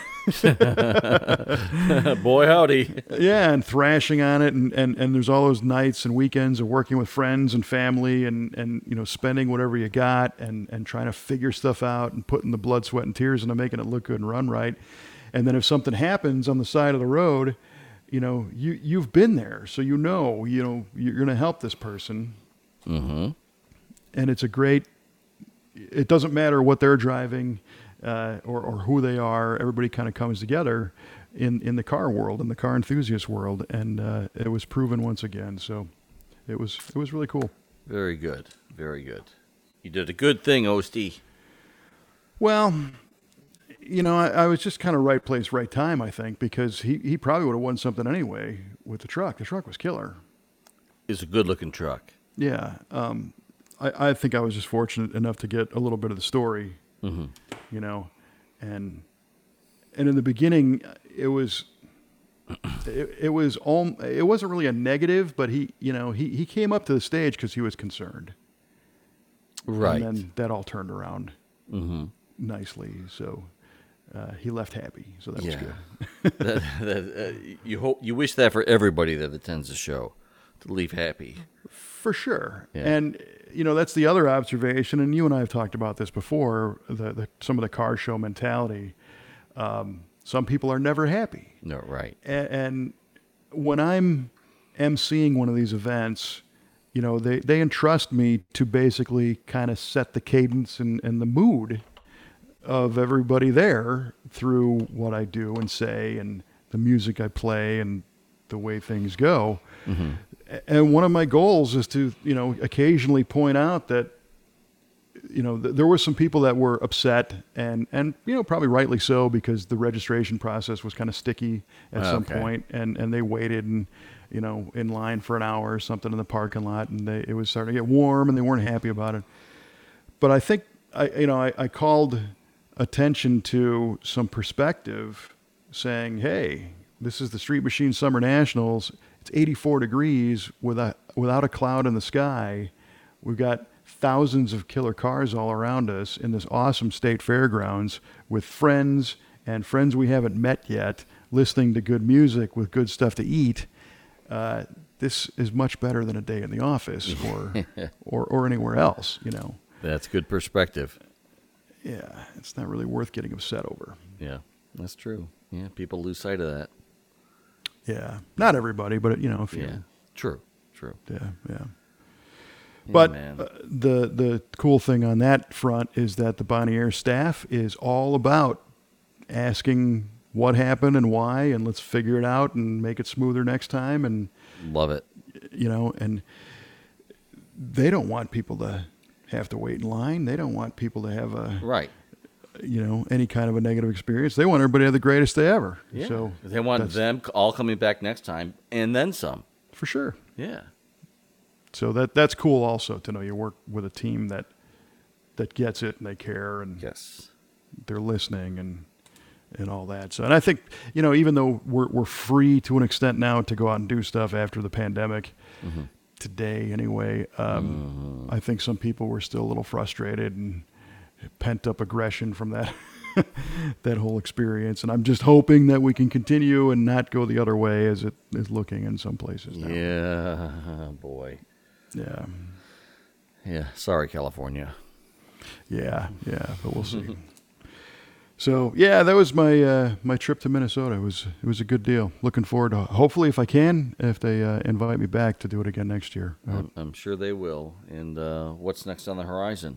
Boy, howdy. Yeah, and thrashing on it, and, and, and there's all those nights and weekends of working with friends and family, and, and you know, spending whatever you got, and, and trying to figure stuff out and putting the blood, sweat, and tears into making it look good and run right. And then if something happens on the side of the road, you know, you you've been there, so you know, you know, you're going to help this person. Mm-hmm. And it's a great. It doesn't matter what they're driving, uh, or or who they are. Everybody kind of comes together in, in the car world, in the car enthusiast world, and uh, it was proven once again. So it was it was really cool. Very good. Very good. You did a good thing, O S D. Well, you know, I, I was just kind of right place, right time, I think, because he, he probably would have won something anyway with the truck. The truck was killer. It's a good-looking truck. Yeah. Um, I, I think I was just fortunate enough to get a little bit of the story, Mm-hmm. you know, and and in the beginning, it was it, it was all it wasn't really a negative, but he, you know, he, he came up to the stage because he was concerned. Right. And then that all turned around Mm-hmm. nicely. So uh, he left happy. So that was Yeah. good. that, that, uh, you hope you wish that for everybody that attends the show, to leave happy. For sure. Yeah. And, you know, that's the other observation. And you and I have talked about this before, the, the some of the car show mentality. Um, some people are never happy. No, right. And, and when I'm emceeing one of these events, you know, they, they entrust me to basically kind of set the cadence and, and the mood of everybody there through what I do and say and the music I play and the way things go. Mm-hmm. And one of my goals is to, you know, occasionally point out that, you know, th- there were some people that were upset, and, and, you know, probably rightly so, because the registration process was kind of sticky at some Okay. point, and, and they waited and, you know, in line for an hour or something in the parking lot, and they, it was starting to get warm and they weren't happy about it. But I think I, you know, I, I called attention to some perspective saying, hey, this is the Street Machine Summer Nationals. It's eighty-four degrees with a, without a cloud in the sky. We've got thousands of killer cars all around us in this awesome state fairgrounds with friends and friends we haven't met yet, listening to good music with good stuff to eat. Uh, this is much better than a day in the office or, or, or anywhere else, you know. That's good perspective. Yeah, it's not really worth getting upset over. Yeah, that's true. Yeah, people lose sight of that. Yeah, not everybody, but you know, a few. Yeah, true, true. Yeah, yeah. Yeah, But man. uh, the the cool thing on that front is that the Bonnie Air staff is all about asking what happened and why, and let's figure it out and make it smoother next time. And Love it. you know, and they don't want people to have to wait in line. They don't want people to have a Right. you know any kind of a negative experience. They want everybody to have the greatest day ever. Yeah. So they want that's- them all coming back next time and then some. for sure. Yeah. So that that's cool also to know you work with a team that that gets it and they care and Yes. they're listening and and all that. So, and I think, you know, even though we're we're free to an extent now to go out and do stuff after the pandemic, mm-hmm. today anyway, um, mm. I think some people were still a little frustrated and pent up aggression from that that whole experience. And I'm just hoping that we can continue and not go the other way as it is looking in some places now. Yeah, boy. Yeah. Yeah. Sorry, California. Yeah, yeah, but we'll see. So yeah, that was my uh, my trip to Minnesota. It was it was a good deal. Looking forward to, hopefully, if I can, if they uh, invite me back, to do it again next year. I'm, I'm sure they will. And uh, what's next on the horizon?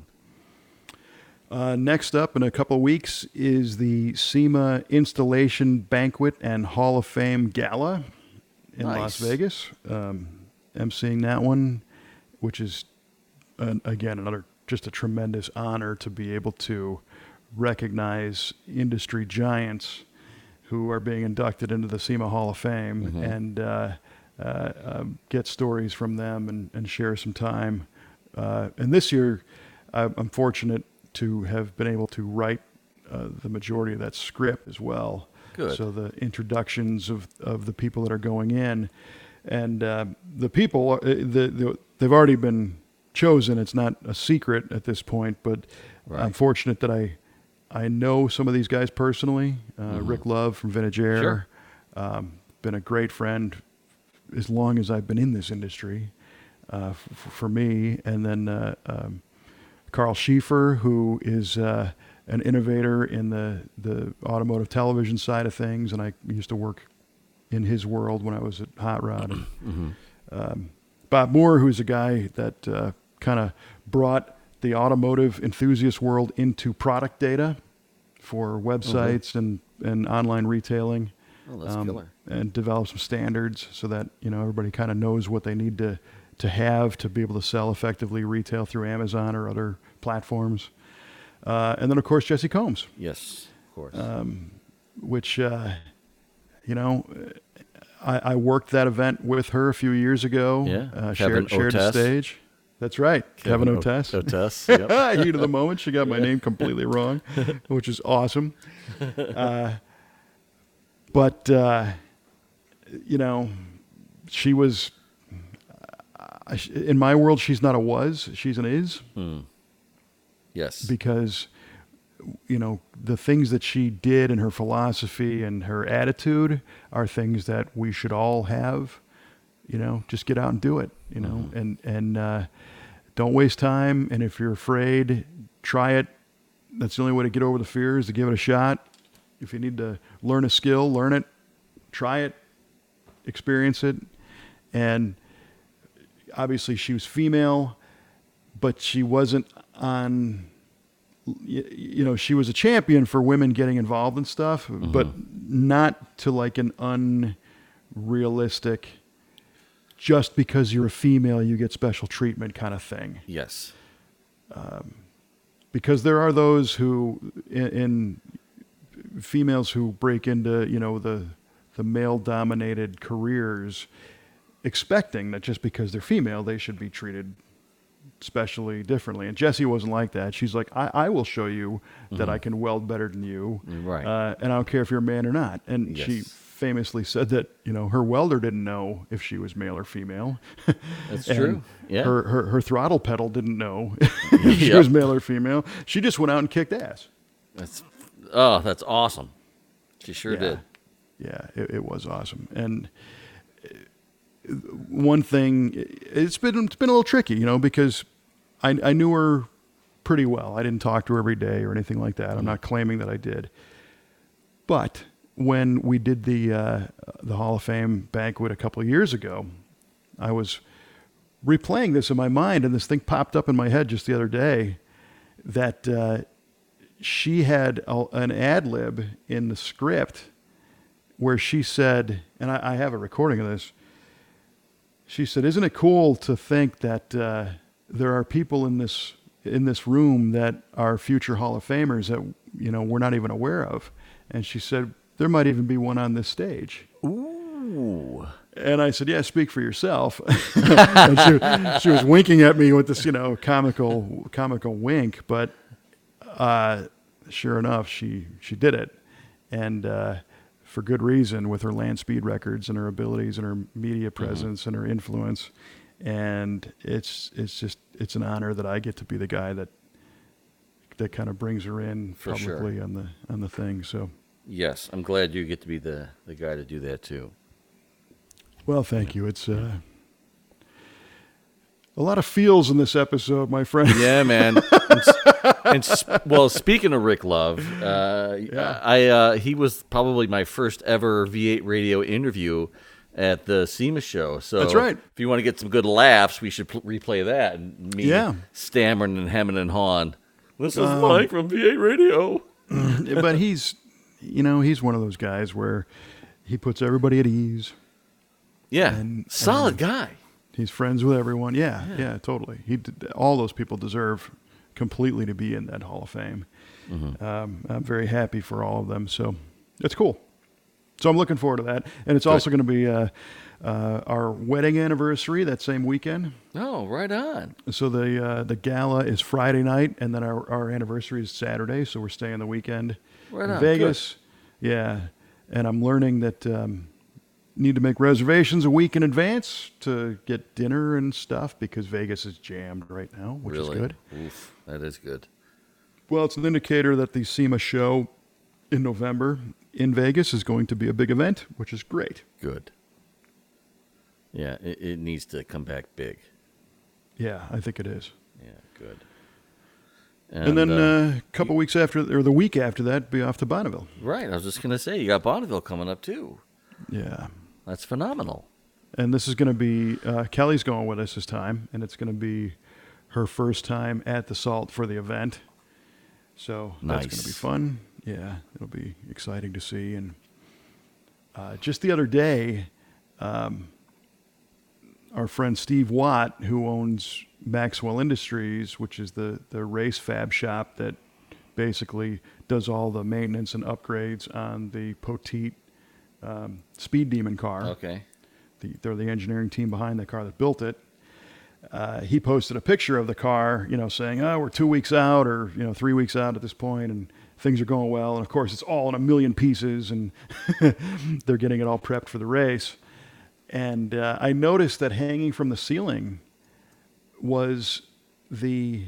Uh, next up in a couple of weeks is the SEMA Installation Banquet and Hall of Fame Gala in Nice. Las Vegas. Um, emceeing that one, which is uh, again another just a tremendous honor to be able to recognize industry giants who are being inducted into the SEMA Hall of Fame, mm-hmm. and uh, uh, um, get stories from them and, and share some time. Uh, and this year, I, I'm fortunate to have been able to write uh, the majority of that script as well. Good. So the introductions of, of the people that are going in, and uh, the people, uh, the, the, they've already been chosen. It's not a secret at this point, but right. I'm fortunate that I I know some of these guys personally. Uh, mm-hmm. Rick Love from Vintage Air, sure. um, been a great friend as long as I've been in this industry uh, f- for me. And then uh, um, Carl Schieffer, who is uh, an innovator in the, the automotive television side of things, and I used to work in his world when I was at Hot Rod. And, mm-hmm. um, Bob Moore, who's a guy that uh, kind of brought the automotive enthusiast world into product data for websites mm-hmm. and, and online retailing. Oh, that's um, killer. And develop some standards so that, you know, everybody kind of knows what they need to, to have to be able to sell effectively retail through Amazon or other platforms. Uh, and then, of course, Jesse Combs. Yes, of course. Um, which, uh, you know, I, I worked that event with her a few years ago. Yeah, uh, Kevin shared, shared the Otess. stage. That's right, Kevin, Kevin Otess. O- Otess, yep. Heat of the moment. She got my name completely wrong, which is awesome. Uh, but, uh, you know, she was, uh, in my world, she's not a was, she's an is. Hmm. Yes. Because, you know, the things that she did and her philosophy and her attitude are things that we should all have. You know, just get out and do it, you know, mm-hmm. and, and, uh, don't waste time. And if you're afraid, try it. That's the only way to get over the fear, is to give it a shot. If you need to learn a skill, learn it, try it, experience it. And obviously she was female, but she wasn't on, you know, she was a champion for women getting involved in stuff, mm-hmm. but not to like an unrealistic, just because you're a female, you get special treatment kind of thing. Yes. Um, because there are those who, in, in females who break into, you know, the the male-dominated careers, expecting that just because they're female, they should be treated specially differently. And Jessie wasn't like that. She's like, I, I will show you that mm-hmm. I can weld better than you. Right. Uh, and I don't care if you're a man or not. And yes. she famously said that, you know, her welder didn't know if she was male or female. That's true. Yeah. Her, her her throttle pedal didn't know if she yep. was male or female. She just went out and kicked ass. That's oh, that's awesome. She sure yeah. did. Yeah, it, it was awesome. And one thing, it's been it's been a little tricky, you know, because I I knew her pretty well. I didn't talk to her every day or anything like that. I'm not claiming that I did. But when we did the uh, the Hall of Fame banquet a couple of years ago, I was replaying this in my mind, and this thing popped up in my head just the other day that uh, she had a, an ad lib in the script where she said, and I, I have a recording of this. She said, "Isn't it cool to think that uh, there are people in this in this room that are future Hall of Famers that, you know, we're not even aware of?" And she said, "There might even be one on this stage." Ooh. And I said, "Yeah, speak for yourself." And she, she was winking at me with this, you know, comical, comical wink. But uh, sure enough, she she did it. and uh, for good reason with her land speed records and her abilities and her media presence Mm-hmm. and her influence. And it's it's just it's an honor that I get to be the guy that that kind of brings her in For sure. publicly on the on the thing. So, Yes, I'm glad you get to be the, the guy to do that too. well, thank you. It's uh, a lot of feels in this episode, my friend. Yeah, man. and, s- and s- well, speaking of Rick Love, uh, Yeah. I uh, he was probably my first ever V eight radio interview at the SEMA show. So That's right. If you want to get some good laughs, we should pl- replay that. And me Yeah. stammering and hemming and hawing. This is Um, Mike from V eight Radio. But he's, you know, he's one of those guys where he puts everybody at ease. Yeah, and- solid guy. He's friends with everyone. Yeah, yeah, totally. He did, all those people deserve completely to be in that Hall of Fame. Mm-hmm. Um, I'm very happy for all of them. So it's cool. So I'm looking forward to that. And it's also going to be uh, uh, our wedding anniversary that same weekend. Oh, right on. So the uh, the gala is Friday night, and then our, our anniversary is Saturday. So we're staying the weekend Right in on. Vegas. Yeah, and I'm learning that um, need to make reservations a week in advance to get dinner and stuff because Vegas is jammed right now, which really is good. Oof, that is good. Well, it's an indicator that the SEMA show in November in Vegas is going to be a big event, which is great. Good. Yeah, it, it needs to come back big. Yeah, I think it is. Yeah, good. And, then uh, a couple weeks after, or the week after that, be off to Bonneville. right, I was just gonna say you got Bonneville coming up too. Yeah. That's phenomenal. And this is going to be, uh, Kelly's going with us this time, and it's going to be her first time at the Salt for the event. So that's going to be Nice. fun. Yeah, it'll be exciting to see. And uh, just the other day, um, our friend Steve Watt, who owns Maxwell Industries, which is the, the race fab shop that basically does all the maintenance and upgrades on the Poteet um, Speed Demon car. Okay. The, they're the engineering team behind the car that built it. Uh, he posted a picture of the car, you know, saying, "Oh, we're two weeks out, or you know, three weeks out at this point, and things are going well." And of course, it's all in a million pieces, and they're getting it all prepped for the race. And uh, I noticed that hanging from the ceiling was the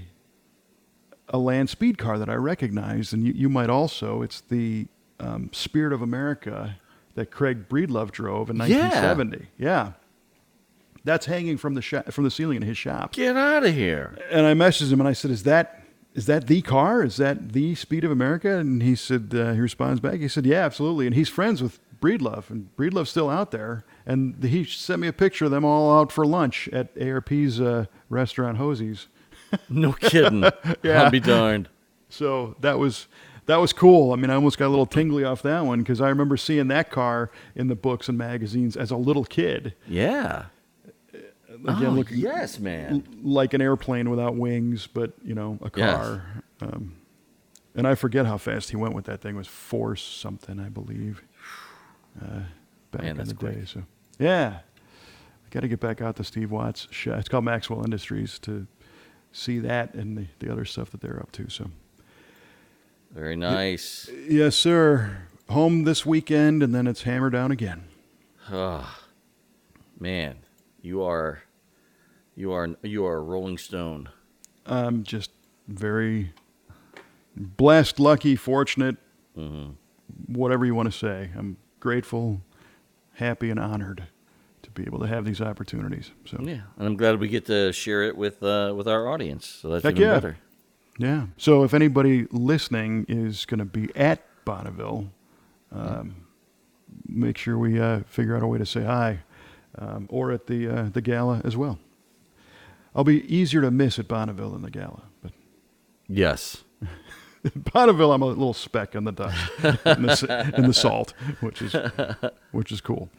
a land speed car that I recognized, and you, you might also. It's the um, Spirit of America that Craig Breedlove drove in nineteen seventy. Yeah. That's hanging from the sh- from the ceiling in his shop. Get out of here. And I messaged him and I said, "Is that is that the car? Is that the Speed of America?" And he said, uh, he responds back. He said, "Yeah, absolutely." And he's friends with Breedlove, and Breedlove's still out there. And he sent me a picture of them all out for lunch at A R P's uh, restaurant, Hosie's. No kidding. Yeah. I'll be darned. So that was that was cool. I mean, I almost got a little tingly off that one because I remember seeing that car in the books and magazines as a little kid. Yeah. Again, oh, looking yes, man. like an airplane without wings, but you know, a Yes. car. Um, and I forget how fast he went with that thing. It was four something, I believe, uh, back Man, in that's the day. quick. So yeah, I got to get back out to Steve Watt's shop. It's called Maxwell Industries to see that and the, the other stuff that they're up to. So Very nice. yes, sir. Home this weekend, and then it's hammer down again. Oh, man, you are, you are, you are a Rolling Stone. I'm just very blessed, lucky, fortunate, Mm-hmm. whatever you want to say. I'm grateful, happy, and honored to be able to have these opportunities. So Yeah, and I'm glad we get to share it with uh, with our audience. So that's Heck even yeah. better. yeah. So if anybody listening is going to be at Bonneville, um, make sure we uh, figure out a way to say hi, um, or at the uh, the gala as well. I'll be easier to miss at Bonneville than the gala, but Yes. Bonneville, I'm a little speck in the dust, in, the, s- in the salt, which is which is cool.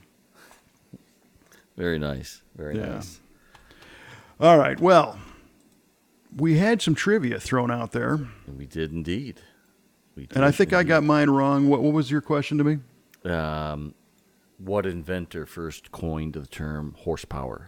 Very nice. Very Yeah. nice. All right, well, we had some trivia thrown out there, We did indeed. We did and I think I got mine wrong. What what was your question to me? got. Um, what inventor first coined the term horsepower?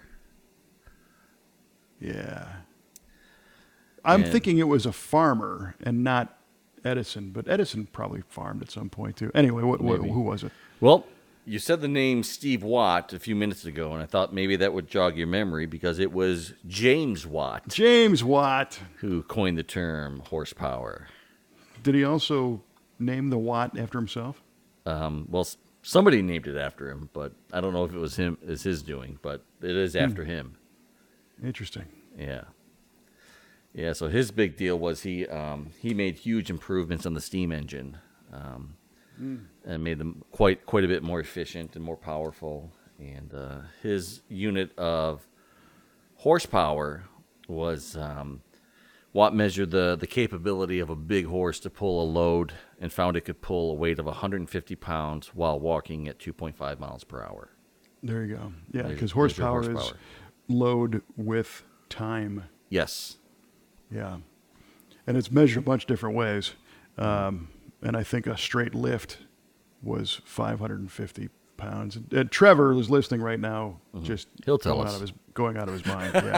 Yeah, I'm And- thinking it was a farmer and not Edison, but Edison probably farmed at some point too. Anyway, what, what, Maybe. who was it? Well, you said the name Steve Watt a few minutes ago, and I thought maybe that would jog your memory because it was James Watt James Watt. who coined the term horsepower. Did he also name the Watt after himself? Um, well, s- somebody named it after him, but I don't know if it was him, is his doing, but it is after him. Interesting. Yeah. Yeah, so his big deal was he um, he made huge improvements on the steam engine um, and made them quite quite a bit more efficient and more powerful. And uh, his unit of horsepower was um, Watt measured the, the capability of a big horse to pull a load and found it could pull a weight of one hundred fifty pounds while walking at two point five miles per hour. There you go. Yeah, There's- because there's your horsepower, is horsepower. load with time. Yes. Yeah. And it's measured a bunch of different ways. Um, and I think a straight lift was five hundred fifty pounds. And Trevor is listening right now, just He'll tell going us. out of his going out of his mind. Yeah.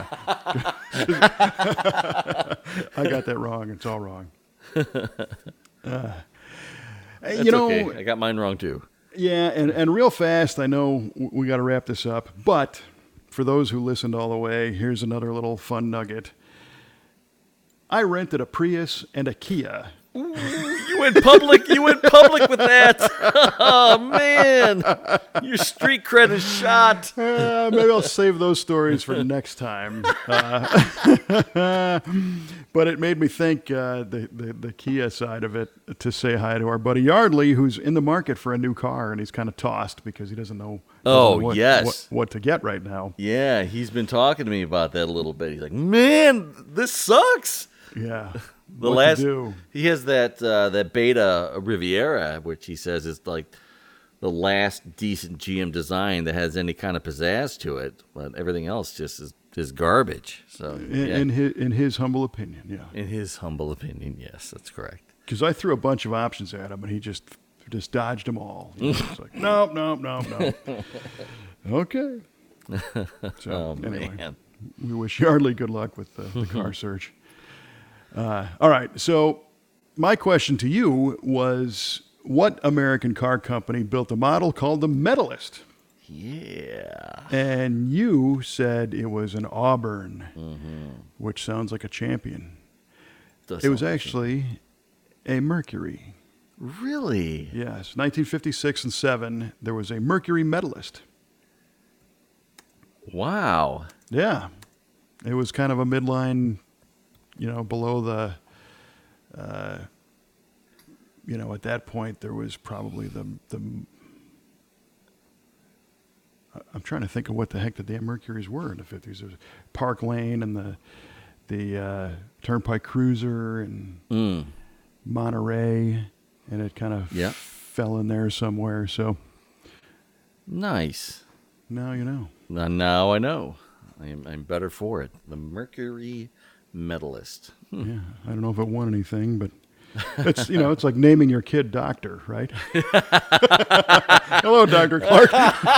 I got that wrong. It's all wrong. Uh, That's you know, okay. I got mine wrong too. yeah, and, and real fast, I know w- we got to wrap this up, but for those who listened all the way, here's another little fun nugget. I rented a Prius and a Kia. You went public. You went public with that. Oh man, your street cred is shot. Uh, maybe I'll save those stories for next time. Uh, but it made me think uh, the, the the Kia side of it to say hi to our buddy Yardley, who's in the market for a new car, and he's kind of tossed because he doesn't know. doesn't Oh, know what, yes. what, what to get right now. Yeah, he's been talking to me about that a little bit. He's like, man, this sucks. Yeah, The what last to do? he has that uh, that Beta Riviera, which he says is like the last decent G M design that has any kind of pizzazz to it, but everything else just is, is garbage. So, In, yeah, in his in his humble opinion, yeah. in his humble opinion, yes, that's correct. Because I threw a bunch of options at him, and he just just dodged them all. He was like, nope, nope, nope, nope. Okay. So Oh anyway, man, we wish Yardley good luck with the, the car search. Uh, all right. So my question to you was, what American car company built a model called the Medalist? yeah, And you said it was an Auburn, which sounds like a champion. Does It was sound- actually a Mercury. really. Yes, nineteen fifty-six and seven, there was a Mercury Medalist. Wow. Yeah, it was kind of a midline, you know, below the, uh, you know, at that point there was probably the the. I'm trying to think of what the heck the damn Mercuries were in the fifties. There was Park Lane and the the uh, Turnpike Cruiser and Mm. Monterey, and it kind of Yeah. fell in there somewhere. So Nice. now you know. Now, now I know. I'm, I'm better for it. The Mercury Medalist. Yeah, I don't know if it won anything, but it's you know it's like naming your kid doctor, right? Hello, Doctor Clark.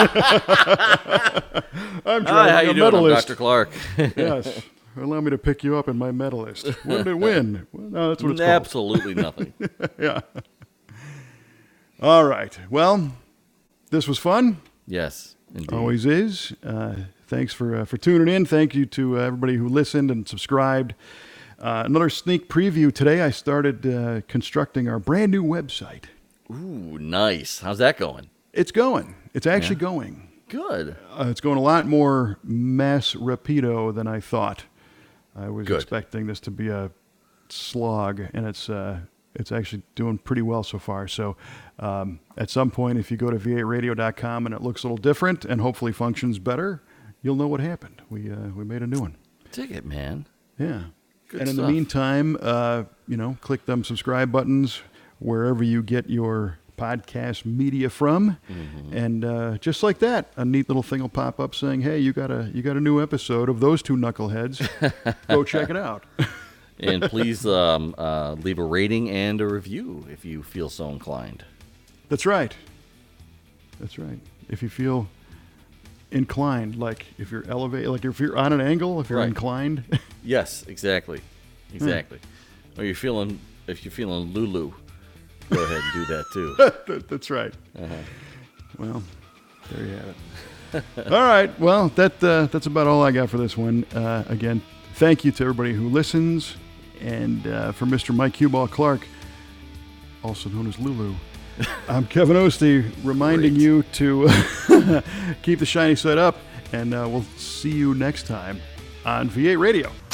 I'm Hi, driving how a you doing, I'm medalist. Doctor Clark? Yes, allow me to pick you up in my medalist. What did it win? Well, no, that's what it's Absolutely nothing. called. Yeah. All right. Well, this was fun. Yes, indeed. Always is. Uh, thanks for uh, for tuning in. Thank you to uh, everybody who listened and subscribed. Uh, another sneak preview today. I started uh, constructing our brand new website. Ooh, nice. How's that going? It's going. It's actually Yeah. going. Good. Uh, it's going a lot more mass rapido than I thought. I was Good. expecting this to be a slog, and it's uh, it's actually doing pretty well so far. So um, at some point, if you go to v eight radio dot com and it looks a little different and hopefully functions better, you'll know what happened. We uh, we made a new one. Dig it, man. Yeah. Good and in stuff. the meantime, uh, you know, click them subscribe buttons wherever you get your podcast media from, Mm-hmm. and uh, just like that, a neat little thing will pop up saying, "Hey, you got a you got a new episode of those two knuckleheads. Go check it out." And please um, uh, leave a rating and a review if you feel so inclined. That's right. That's right. If you feel inclined, like if you're elevated, like if you're on an angle, if you're Right. inclined. Yes, exactly. Exactly. Or you're feeling if you're feeling Lulu, go ahead and do that too. That's right. Uh-huh. Well, there you have it. All right. Well, that uh, that's about all I got for this one. Uh, again, thank you to everybody who listens. And uh, for Mister Mike Cueball Clark, also known as Lulu, I'm Kevin Ostie, reminding Great. you to keep the shiny side up. And uh, we'll see you next time on V eight Radio.